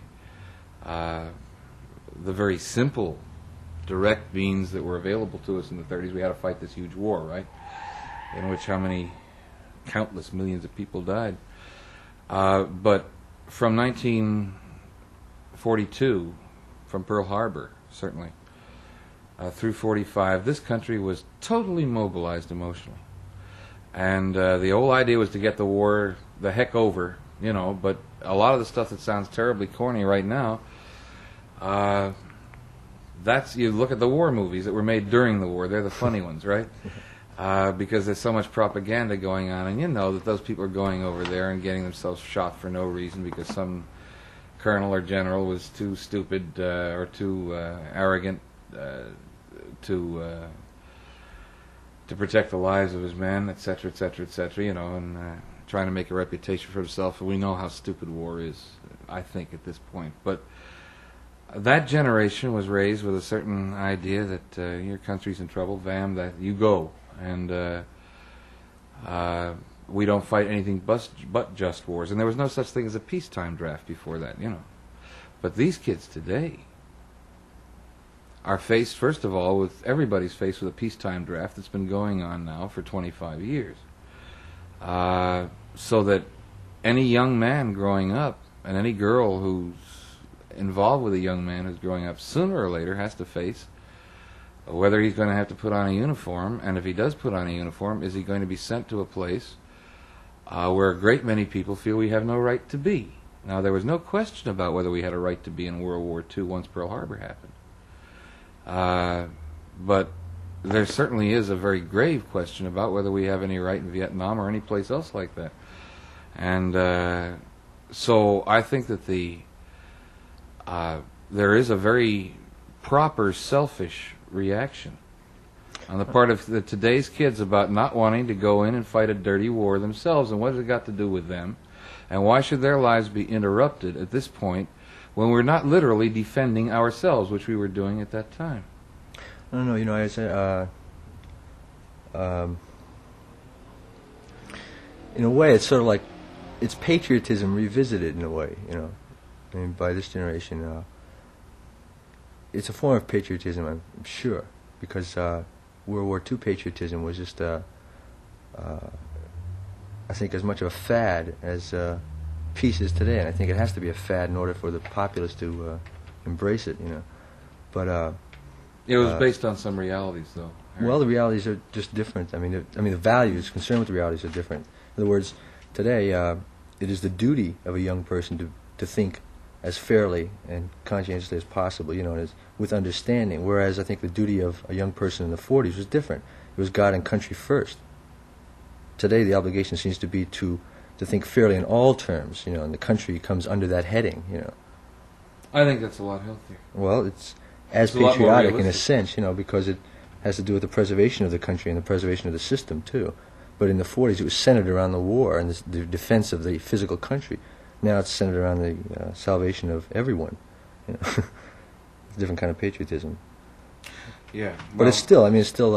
the very simple, direct means that were available to us in the 30s, we had to fight this huge war, right? In which how many countless millions of people died. But from 1942, from Pearl Harbor, certainly, through 45, this country was totally mobilized emotionally. And the whole idea was to get the war the heck over, but a lot of the stuff that sounds terribly corny right now, you look at the war movies that were made during the war, they're the funny ones, right? Because there's so much propaganda going on, and that those people are going over there and getting themselves shot for no reason because some colonel or general was too stupid or too arrogant to protect the lives of his men, etc., etc., etc., and trying to make a reputation for himself. And we know how stupid war is, I think, at this point. But that generation was raised with a certain idea that your country's in trouble, Vam, that you go. And we don't fight anything but just wars. And there was no such thing as a peacetime draft before that, But these kids today are faced, first of all, everybody's faced with a peacetime draft that's been going on now for 25 years. So that any young man growing up and any girl who's involved with a young man who's growing up, sooner or later has to face whether he's going to have to put on a uniform, and if he does put on a uniform, is he going to be sent to a place where a great many people feel we have no right to be. Now, there was no question about whether we had a right to be in World War II once Pearl Harbor happened. But there certainly is a very grave question about whether we have any right in Vietnam or any place else like that. And so I think that there is a very proper selfish reaction on the part of today's kids about not wanting to go in and fight a dirty war themselves. And what has it got to do with them? And why should their lives be interrupted at this point when we're not literally defending ourselves, which we were doing at that time? I don't know, you know, I say, in a way, it's sort of like, it's patriotism revisited in a way, you know. I mean, by this generation, it's a form of patriotism, I'm sure, because World War II patriotism was just, I think, as much of a fad as peace is today, and I think it has to be a fad in order for the populace to embrace it, you know. But it was based on some realities, though. well, the realities are just different. I mean, the values concerned with the realities are different. In other words, today it is the duty of a young person to think as fairly and conscientiously as possible, you know, and with understanding. Whereas I think the duty of a young person in the 40s was different. It was God and country first. Today, the obligation seems to be to think fairly in all terms, you know, and the country comes under that heading, you know. I think that's a lot healthier. Well, it's as It's a lot more patriotic in a realistic. sense, you know, because it has to do with the preservation of the country and the preservation of the system, too. But in the 40s, it was centered around the war and the defense of the physical country. Now it's centered around the salvation of everyone. You know? It's a different kind of patriotism. Yeah. But it's still, I mean, it's still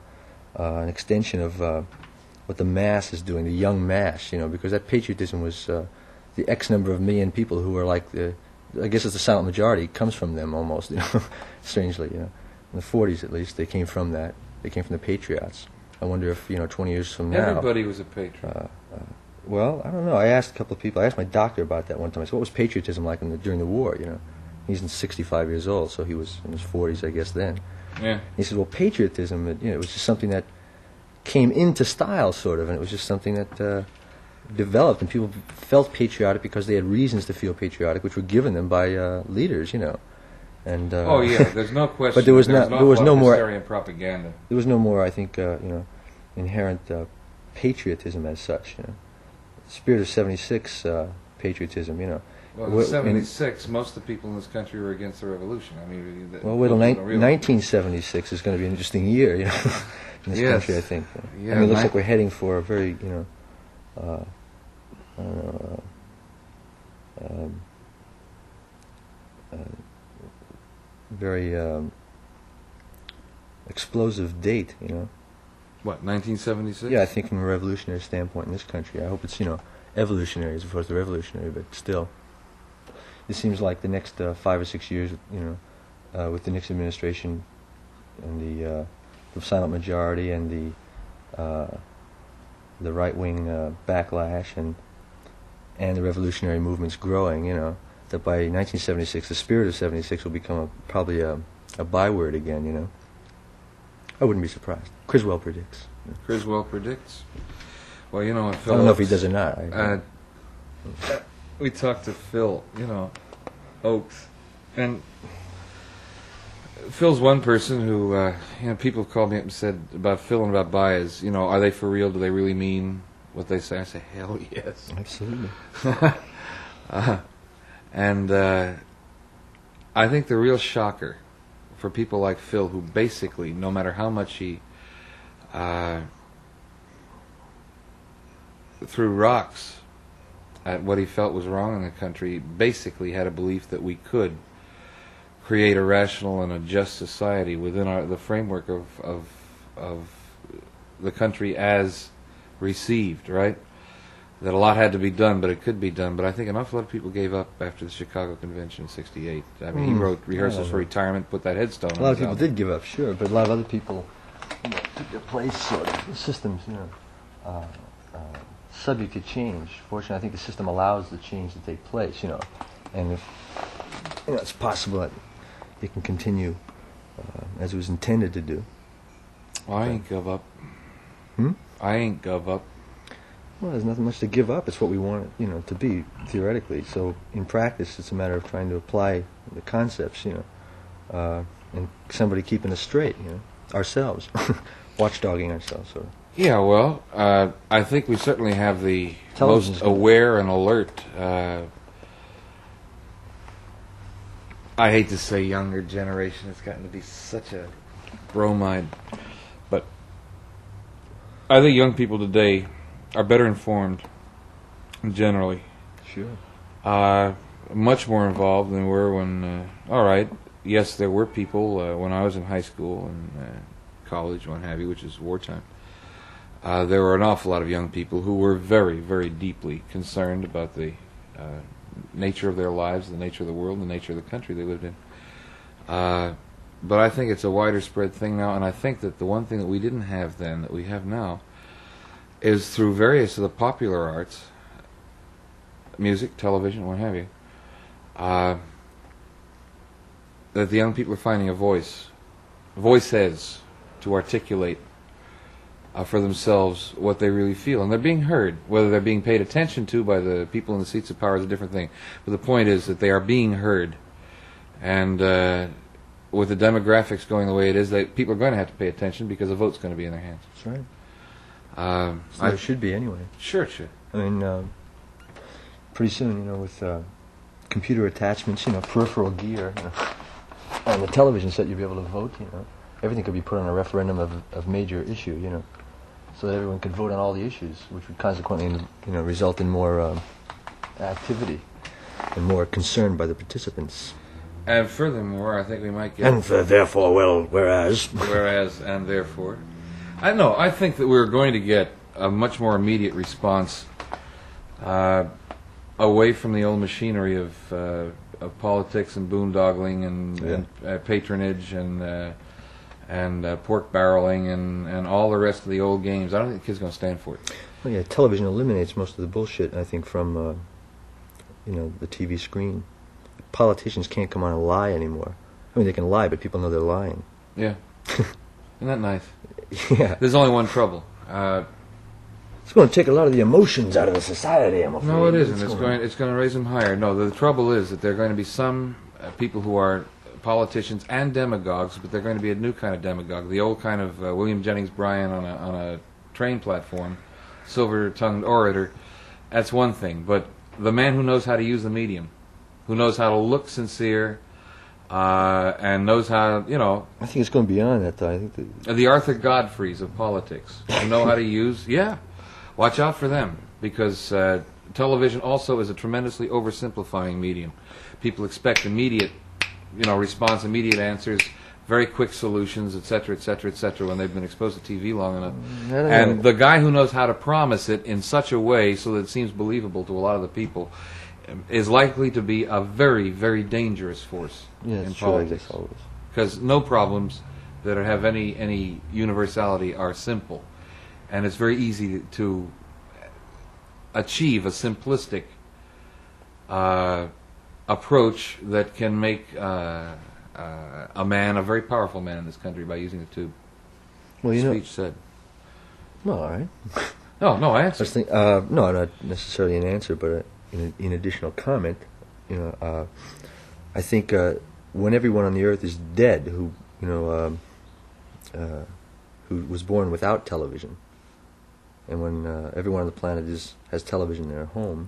an extension of what the mass is doing, the young mass, you know, because that patriotism was the X number of million people who are like I guess it's the silent majority, comes from them almost, you know, strangely, you know. In the 40s, at least, they came from that. They came from the patriots. I wonder if, you know, 20 years from now... Everybody was a patriot. Well, I don't know. I asked a couple of people. I asked my doctor about that one time. I said, what was patriotism like during the war, you know? He's 65 years old, so he was in his 40s, I guess, then. Yeah. He said, well, patriotism, it was just something that came into style, sort of, and it was just something that developed, and people felt patriotic because they had reasons to feel patriotic, which were given them by leaders, you know. And Oh yeah, there's no question. But there was no more Hysterian propaganda. There was no more, I think, inherent patriotism as such. You know, spirit of '76 patriotism. You know. Well, in '76, most of the people in this country were against the revolution. I mean, well, wait till 1976 is going to be an interesting year. You know, in this country, I think. Yeah, I mean, it looks like we're heading for a very, very explosive date, you know. What, 1976? Yeah, I think from a revolutionary standpoint in this country. I hope it's, evolutionary as opposed to revolutionary, but still. It seems like the next 5 or 6 years, with the Nixon administration and the silent majority and the right-wing backlash and the revolutionary movements growing, that by 1976, the spirit of '76 will become probably a byword again, I wouldn't be surprised. Criswell predicts. Criswell predicts? Well, Phil... I don't know if he does or not. We talked to Phil, Oakes, and Phil's one person who, people have called me up and said about Phil and about Baez, are they for real? Do they really mean what they say? I say, hell yes. Absolutely. And I think the real shocker for people like Phil, who basically, no matter how much he threw rocks at what he felt was wrong in the country, basically had a belief that we could create a rational and a just society within the framework of the country as received, right? That a lot had to be done, but it could be done. But I think an awful lot of people gave up after the Chicago Convention in '68. I mean, he wrote Rehearsals for Retirement, put that headstone on A lot of his people album. did give up, sure, but a lot of other people took their place, sort of. The system's, subject to change. Fortunately, I think the system allows the change to take place, and if it's possible that it can continue as it was intended to do. Well, I ain't give up. Hmm? I ain't give up. Well, there's nothing much to give up. It's what we want it, to be, theoretically. So in practice, it's a matter of trying to apply the concepts, and somebody keeping us straight, ourselves, watchdogging ourselves, sort of. Yeah, well, I think we certainly have the Television's most aware and alert. I hate to say younger generation. It's gotten to be such a bromide. But I think young people today are better informed, generally. Sure. Much more involved than we were when, all right, yes, there were people when I was in high school and college, what have you, which is wartime. There were an awful lot of young people who were very, very deeply concerned about the nature of their lives, the nature of the world, the nature of the country they lived in. But I think it's a wider spread thing now, and I think that the one thing that we didn't have then that we have now is through various of the popular arts, music, television, what have you, that the young people are finding a voices to articulate for themselves what they really feel. And they're being heard. Whether they're being paid attention to by the people in the seats of power is a different thing. But the point is that they are being heard. And with the demographics going the way it is, that people are going to have to pay attention because the vote's going to be in their hands. That's right. So it should be anyway. Sure it should. I mean, pretty soon, with computer attachments, peripheral gear, on the television set, you'll be able to vote, Everything could be put on a referendum of major issue, so that everyone could vote on all the issues, which would consequently, result in more activity and more concern by the participants. And furthermore, I think we might get... And therefore, whereas... Whereas, and therefore... I think that we're going to get a much more immediate response away from the old machinery of politics and boondoggling and patronage and pork barreling and all the rest of the old games. I don't think the kids are going to stand for it. Well, yeah, television eliminates most of the bullshit, I think, from the TV screen. Politicians can't come on and lie anymore. I mean, they can lie, but people know they're lying. Yeah. Isn't that nice? Yeah. There's only one trouble. It's going to take a lot of the emotions out of the society, I'm afraid. No, it isn't. It's going to raise them higher. No, the trouble is that there are going to be some people who are politicians and demagogues, but they're going to be a new kind of demagogue, the old kind of William Jennings Bryan on a train platform, silver-tongued orator. That's one thing. But the man who knows how to use the medium, who knows how to look sincere, and knows how, I think it's going beyond that, though. I think the Arthur Godfreys of politics, who know how to use, watch out for them, because television also is a tremendously oversimplifying medium. People expect immediate, response, immediate answers, very quick solutions, etc., etc., etc., when they've been exposed to TV long enough. And the guy who knows how to promise it in such a way so that it seems believable to a lot of the people is likely to be a very, very dangerous force in politics. Because no problems that have any universality are simple. And it's very easy to achieve a simplistic approach that can make a man a very powerful man in this country by using the tube. Well, Speech said. Well, all right. No, I answered. No, not necessarily an answer, but in additional comment, I think when everyone on the earth is dead who was born without television, and when everyone on the planet has television in their home,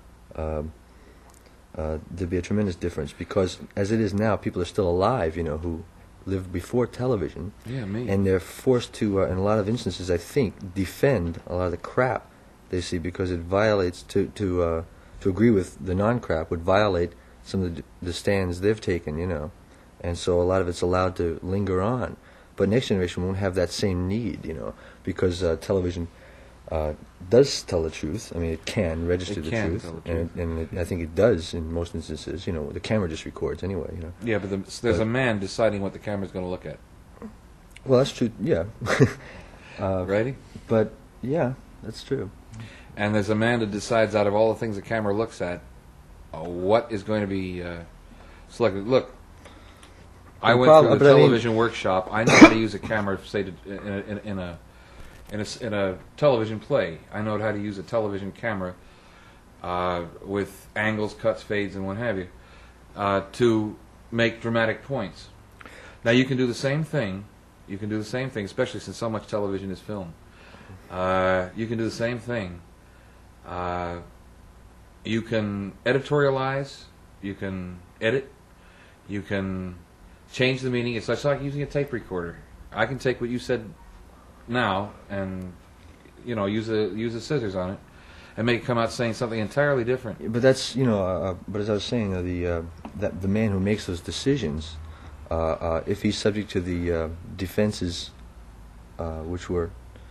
there'd be a tremendous difference, because as it is now, people are still alive, who lived before television. Yeah, me. And they're forced to, in a lot of instances, I think, defend a lot of the crap they see, because it violates, to agree with the non-crap would violate some of the stands they've taken, And so a lot of it's allowed to linger on. But next generation won't have that same need, because television does tell the truth. I mean, it can register the truth, and I think it does in most instances. The camera just records anyway. Yeah, but there's a man deciding what the camera's going to look at. Well, that's true. Yeah. Ready? But yeah, that's true. And there's a man that decides out of all the things the camera looks at, what is going to be It's like, look, I The went problem- through the but I mean- television workshop. I know how to use a camera, say, in a television play. I know how to use a television camera with angles, cuts, fades, and what have you, to make dramatic points. Now you can do the same thing. You can do the same thing, especially since so much television is film. You can do the same thing. You can editorialize. You can edit. You can change the meaning. It's like using a tape recorder. I can take what you said now and use the scissors on it and make it come out saying something entirely different. But that's but as I was saying, that the man who makes those decisions, if he's subject to the defenses which were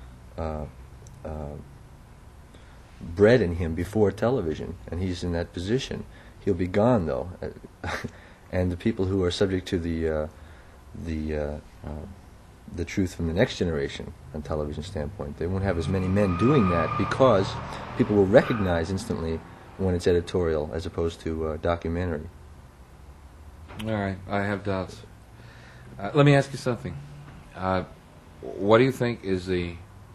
bred in him before television, and he's in that position, he'll be gone though. And the people who are subject to the truth from the next generation, on television standpoint, they won't have as many men doing that because people will recognize instantly when it's editorial as opposed to documentary. All right, I have doubts. Let me ask you something. What do you think is the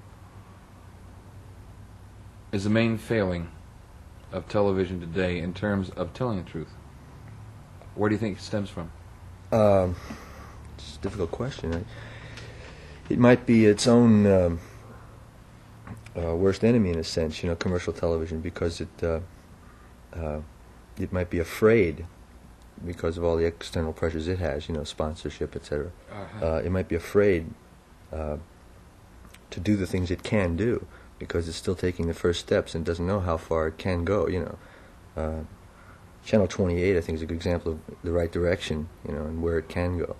main failing of television today in terms of telling the truth? Where do you think it stems from? It's a difficult question. It might be its own worst enemy in a sense, commercial television, because it might be afraid because of all the external pressures it has, sponsorship, etc. It might be afraid to do the things it can do because it's still taking the first steps and doesn't know how far it can go. Channel 28, I think, is a good example of the right direction, and where it can go.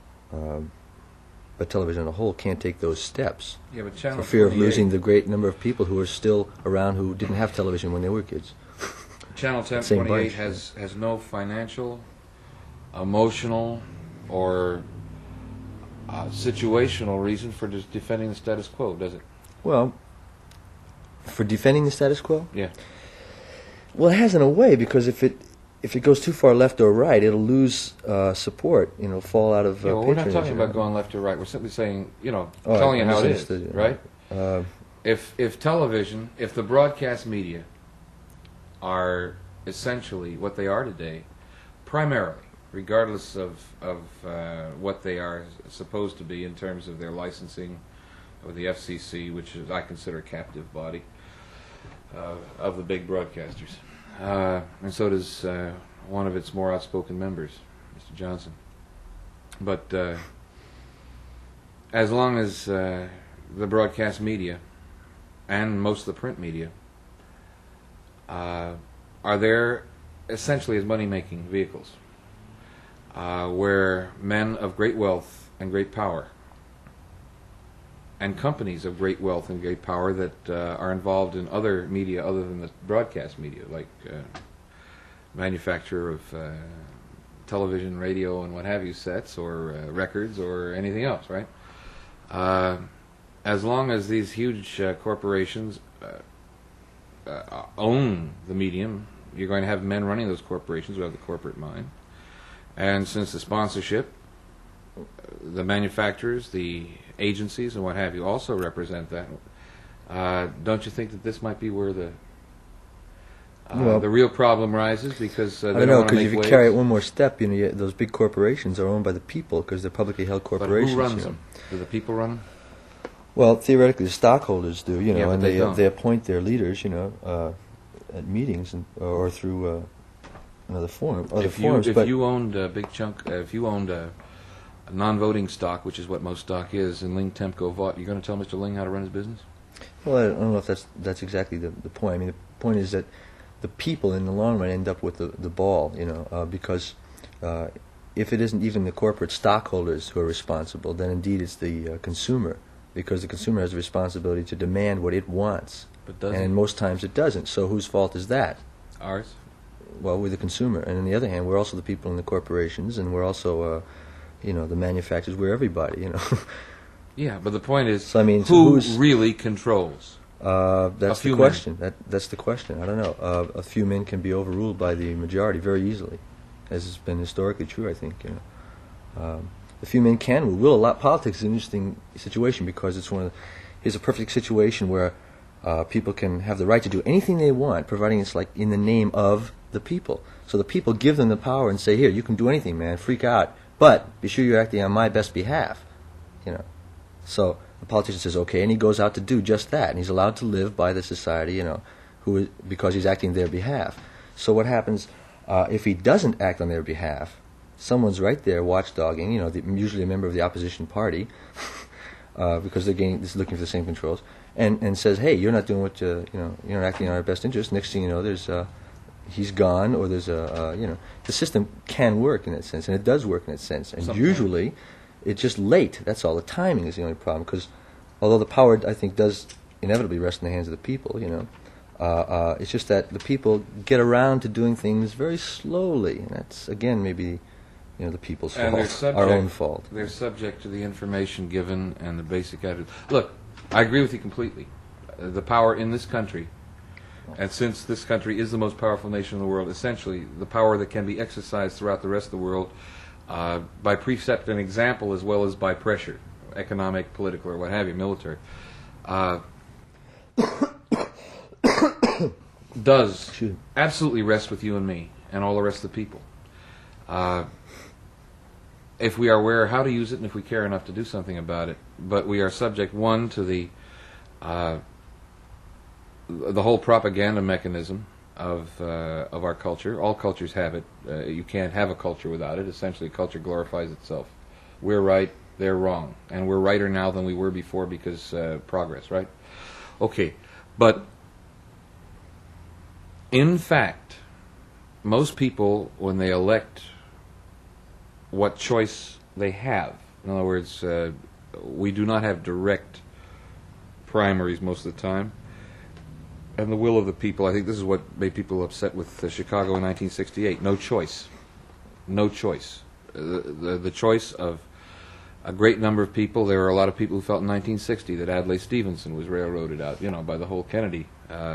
But television on a whole can't take those steps But Channel for fear of 28 losing the great number of people who are still around who didn't have television when they were kids. Channel Same 28 bunch. has no financial, emotional, or situational reason for just defending the status quo, does it? Well, for defending the status quo? Yeah. Well, it has in a way, because if it goes too far left or right, it'll lose support. Fall out of. We're not patronage, talking about going left or right. We're simply saying, Oh, telling you I how it is, misunderstood you. right? If television, if the broadcast media are essentially what they are today, primarily, regardless of what they are supposed to be in terms of their licensing with the FCC, which is I consider a captive body of the big broadcasters, and so does one of its more outspoken members, Mr. Johnson. But as long as the broadcast media and most of the print media are there essentially as money-making vehicles, where men of great wealth and great power and companies of great wealth and great power that are involved in other media other than the broadcast media, like manufacturer of television, radio, and what have you, sets or records or anything else, right? As long as these huge corporations own the medium, you're going to have men running those corporations who have the corporate mind. And since the sponsorship, the manufacturers, the agencies, and what have you also represent that, don't you think that this might be where the real problem rises? Because they I don't don't know, want to because make if you waves. carry it one more step, those big corporations are owned by the people because they're publicly held But corporations. who runs them? Do the people run them? Well, theoretically, the stockholders do, Yeah, but and they don't. they appoint their leaders, at meetings or through other forums. If you owned a big chunk, if you owned a non-voting stock, which is what most stock is, and Ling Temco Vought, you're going to tell Mr. Ling how to run his business? Well, I don't know if that's exactly the point. I mean, the point is that the people in the long run end up with the ball, because if it isn't even the corporate stockholders who are responsible, then indeed it's the consumer, because the consumer has a responsibility to demand what it wants. But doesn't And most times it doesn't. So whose fault is that? ours? Well, we're the consumer. And on the other hand, we're also the people in the corporations, and we're also, the manufacturers. We're everybody, Yeah, but the point is, So, I mean, so who who's- really controls? That's few the men. question. That's the question. I don't know. A few men can be overruled by the majority very easily. as has been historically true, I think. The few men can will a lot. Politics is an interesting situation because it's here's a perfect situation where people can have the right to do anything they want, providing it's like in the name of the people. So the people give them the power and say, here, you can do anything, man, freak out, but be sure you're acting on my best behalf. So the politician says, okay, and he goes out to do just that, and he's allowed to live by the society, because he's acting on their behalf. So what happens if he doesn't act on their behalf? Someone's right there watchdogging, usually a member of the opposition party, because they're looking for the same controls, and says, hey, you're not doing what you're not acting in our best interest. Next thing you know, there's he's gone, or there's the system can work in that sense, and it does work in that sense, and usually it's just late. That's all. The timing is the only problem, because although the power, I think, does inevitably rest in the hands of the people, it's just that the people get around to doing things very slowly, and that's, again, maybe the people's fault, our own fault. They're subject to the information given and the basic attitude. Look, I agree with you completely. The power in this country, and since this country is the most powerful nation in the world, essentially the power that can be exercised throughout the rest of the world by precept and example, as well as by pressure, economic, political, or what have you, military, does absolutely rest with you and me and all the rest of the people. If we are aware how to use it and if we care enough to do something about it. But we are subject, one, to the whole propaganda mechanism of our culture. All cultures have it. You can't have a culture without it. Essentially, culture glorifies itself. We're right, they're wrong. And we're righter now than we were before because progress, right? Okay, but in fact, most people, when they elect what choice they have, in other words, we do not have direct primaries most of the time, and the will of the people, I think this is what made people upset with Chicago in 1968. No choice. No choice. The choice of a great number of people. There were a lot of people who felt in 1960 that Adlai Stevenson was railroaded out, by the whole Kennedy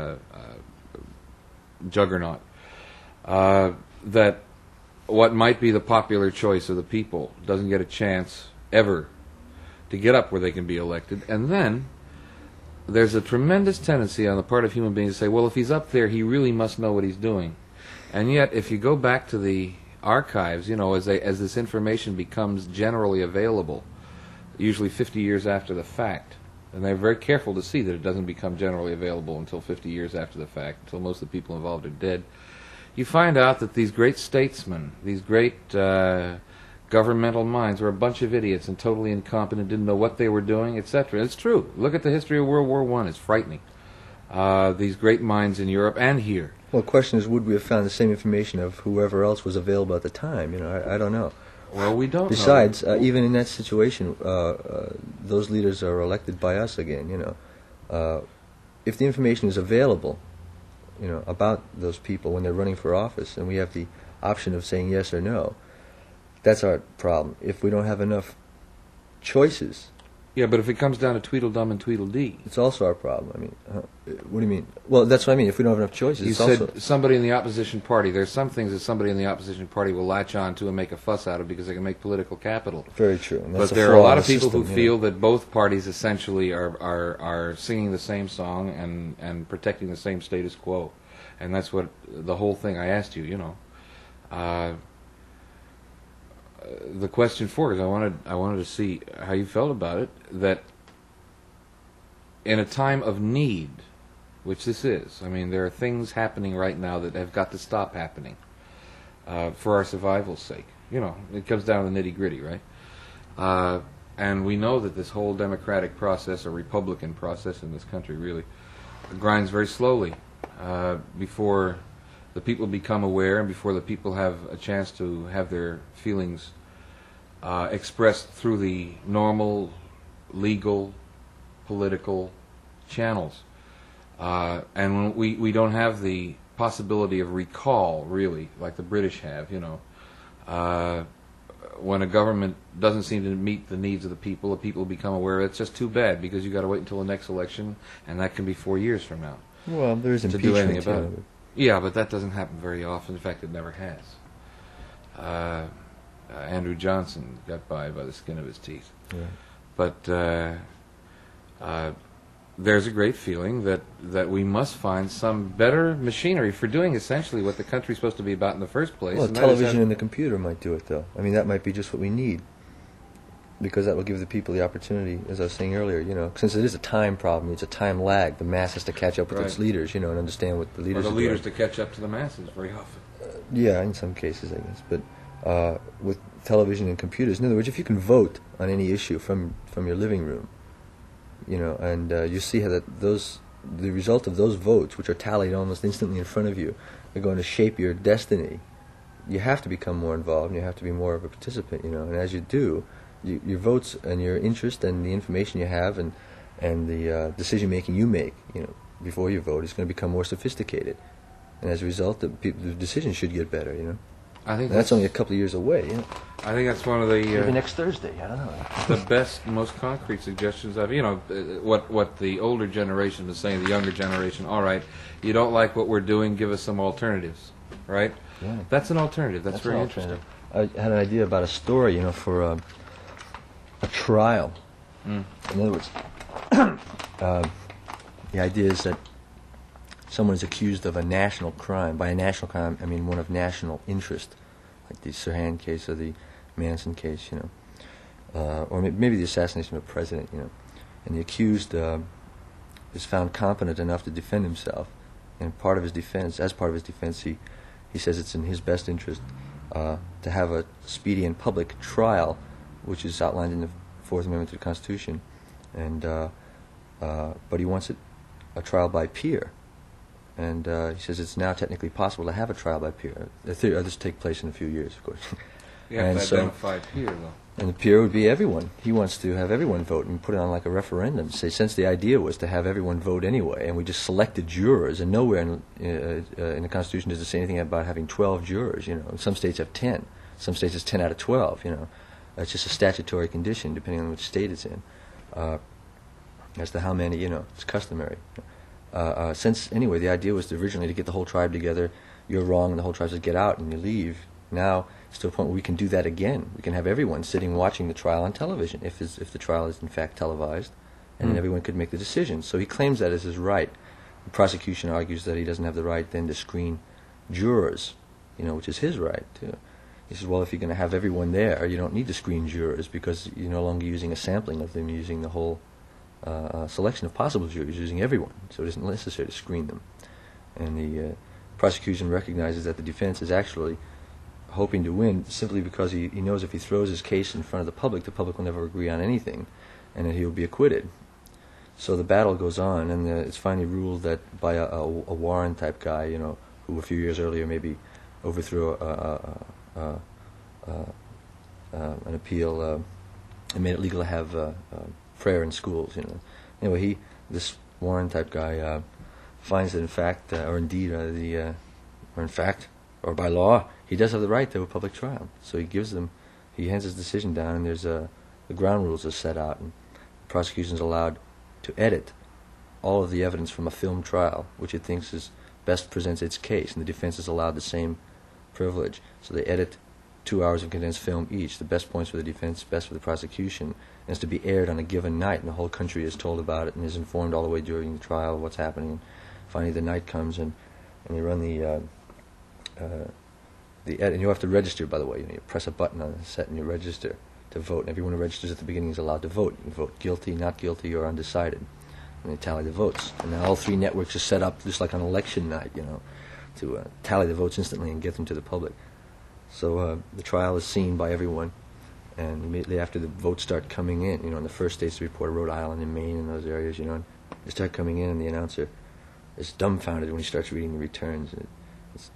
juggernaut. That what might be the popular choice of the people doesn't get a chance ever to get up where they can be elected. And then there's a tremendous tendency on the part of human beings to say, well, if he's up there, he really must know what he's doing. And yet, if you go back to the archives, as this information becomes generally available, usually 50 years after the fact, and they're very careful to see that it doesn't become generally available until 50 years after the fact, until most of the people involved are dead, you find out that these great statesmen, these great governmental minds were a bunch of idiots and totally incompetent, didn't know what they were doing, etc. It's true. Look at the history of World War I. It's frightening. These great minds in Europe and here. Well, the question is, would we have found the same information of whoever else was available at the time? I don't know. Well, we don't Besides, even in that situation, those leaders are elected by us again, If the information is available, about those people when they're running for office, and we have the option of saying yes or no, that's our problem. If we don't have enough choices... Yeah, but if it comes down to Tweedledum and Tweedledee... It's also our problem. What do you mean? Well, that's what I mean. If we don't have enough choices, you said somebody in the opposition party. There's some things that somebody in the opposition party will latch on to and make a fuss out of because they can make political capital. Very true. And but there are a lot of people who feel that both parties essentially are singing the same song and protecting the same status quo. And that's what the whole thing I asked you, the question for is I wanted to see how you felt about it, that in a time of need, which this is, there are things happening right now that have got to stop happening for our survival's sake. It comes down to the nitty-gritty, right? And we know that this whole democratic process, or Republican process in this country, really grinds very slowly before the people become aware and before the people have a chance to have their feelings expressed through the normal, legal, political channels. And we don't have the possibility of recall, really, like the British have, when a government doesn't seem to meet the needs of the people become aware. It's just too bad, because you've got to wait until the next election, and that can be 4 years from now. Well, there's impeachment to do anything about it. Yeah, but that doesn't happen very often. In fact, it never has. Andrew Johnson got by the skin of his teeth. Yeah. But there's a great feeling that we must find some better machinery for doing essentially what the country's supposed to be about in the first place. Well, and that is television that- and the computer might do it, though. I mean, that might be just what we need, because that will give the people the opportunity, as I was saying earlier, since it is a time problem, it's a time lag. The mass has to catch up with its Right. leaders, and understand what the or leaders the are leaders doing. to catch up to the masses very often. Yeah, in some cases, I guess. But with television and computers, in other words, if you can vote on any issue from your living room, and you see how the result of those votes, which are tallied almost instantly in front of you, are going to shape your destiny. You have to become more involved, and you have to be more of a participant, And as you do, your votes and your interest and the information you have and the decision making you make, before you vote, is going to become more sophisticated. And as a result, the decisions should get better, I think And that's only a couple of years away, I think that's one of the Maybe next Thursday, I don't know. the best, most concrete suggestions I've, what the older generation is saying, the younger generation, all right, you don't like what we're doing, give us some alternatives, right? Yeah. That's an alternative. That's very an interesting. alternative. I had an idea about a story, for a trial. Mm. In other words, the idea is that someone is accused of a national crime. By a national crime, I mean one of national interest, like the Sirhan case or the Manson case, or maybe the assassination of a president, And the accused is found competent enough to defend himself. And as part of his defense, he says it's in his best interest to have a speedy and public trial, which is outlined in the Fourth Amendment to the Constitution, but he wants a trial by peer. And he says it's now technically possible to have a trial by peer. This will take place in a few years, of course. You have And to so- identify peer, though. And the peer would be everyone. He wants to have everyone vote and put it on like a referendum. Say, since the idea was to have everyone vote anyway, and we just selected jurors, and nowhere in the Constitution does it say anything about having 12 jurors. Some states have 10. Some states it's 10 out of 12. It's just a statutory condition, depending on which state it's in, as to how many. It's customary. Since anyway, the idea was originally to get the whole tribe together. You're wrong, and the whole tribe says get out, and you leave. Now it's to a point where we can do that again. We can have everyone sitting watching the trial on television, if the trial is in fact televised, and then everyone could make the decision. So he claims that as his right. The prosecution argues that he doesn't have the right then to screen jurors, which is his right too. He says, well, if you're going to have everyone there, you don't need to screen jurors because you're no longer using a sampling of them, you're using the whole selection of possible jurors, using everyone, so it isn't necessary to screen them. And the prosecution recognizes that the defense is actually hoping to win simply because he knows if he throws his case in front of the public will never agree on anything, and that he will be acquitted. So the battle goes on, and it's finally ruled that by a Warren-type guy, who a few years earlier maybe overthrew an appeal and made it legal to have prayer in schools. Anyway, this Warren-type guy finds that in fact, or by law, he does have the right to a public trial. So he hands his decision down, and there's the ground rules are set out, and the prosecution is allowed to edit all of the evidence from a film trial, which it thinks best presents its case, and the defense is allowed the same privilege. So they edit 2 hours of condensed film each, the best points for the defense, best for the prosecution, and it's to be aired on a given night, and the whole country is told about it and is informed all the way during the trial of what's happening. And finally the night comes, and they run the edit, and you have to register, by the way. You press a button on the set and you register to vote, and everyone who registers at the beginning is allowed to vote. You can vote guilty, not guilty, or undecided, and they tally the votes. And now all three networks are set up just like on election night, to tally the votes instantly and get them to the public. So the trial is seen by everyone, and immediately after the votes start coming in, in the first states to report, Rhode Island and Maine and those areas, they start coming in, and the announcer is dumbfounded when he starts reading the returns. It's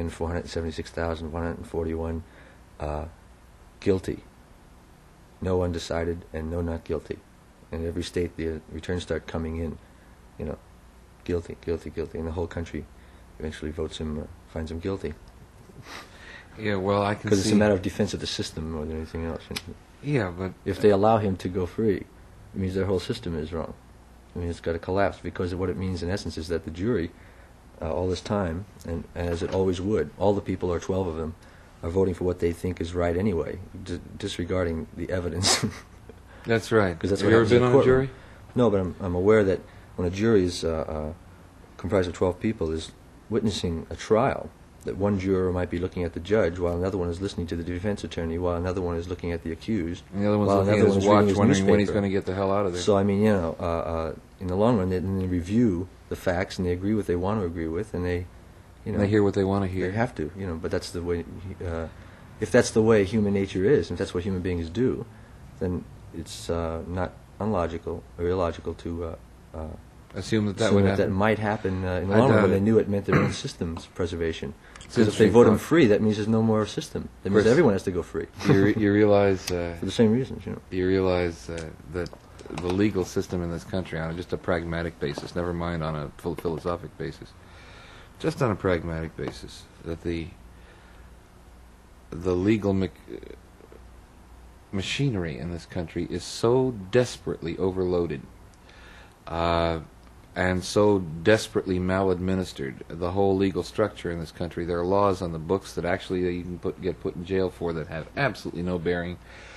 2,476,141 guilty, no undecided, and no not guilty. And every state, the returns start coming in, guilty, guilty, guilty, and the whole country eventually votes him, finds him guilty. Yeah, well, I can see... Because it's a matter of defense of the system more than anything else. Yeah, but... If they allow him to go free, it means their whole system is wrong. It's got to collapse, because what it means in essence is that the jury, all this time, and as it always would, all the people, or 12 of them, are voting for what they think is right anyway, disregarding the evidence. That's right. 'Cause that's Have what you ever happens in been a on a courtroom. jury? No, but I'm aware that when a jury is comprised of 12 people, is witnessing a trial, that one juror might be looking at the judge while another one is listening to the defense attorney, while another one is looking at the accused, And the other one's while looking at another his one is reading watch, his wondering when he's newspaper. going to get the hell out of there. So I mean, in the long run, they review the facts and they agree what they want to agree with, and they, And they hear what they want to they hear. have to, But that's the way. If that's the way human nature is, if that's what human beings do, then it's not unlogical or illogical to Assume that assume would that happen. that might happen in the I long run doubt when they it. knew it meant their own system's preservation. It's Because if they interesting vote them thought. free, that means there's no more system. That means Chris, everyone has to go free You realize for the same reasons. you realize that the legal system in this country, on just a pragmatic basis, never mind on a philosophic basis, just on a pragmatic basis, that the legal machinery in this country is so desperately overloaded and so desperately maladministered, the whole legal structure in this country. There are laws on the books that actually you can get put in jail for that have absolutely no bearing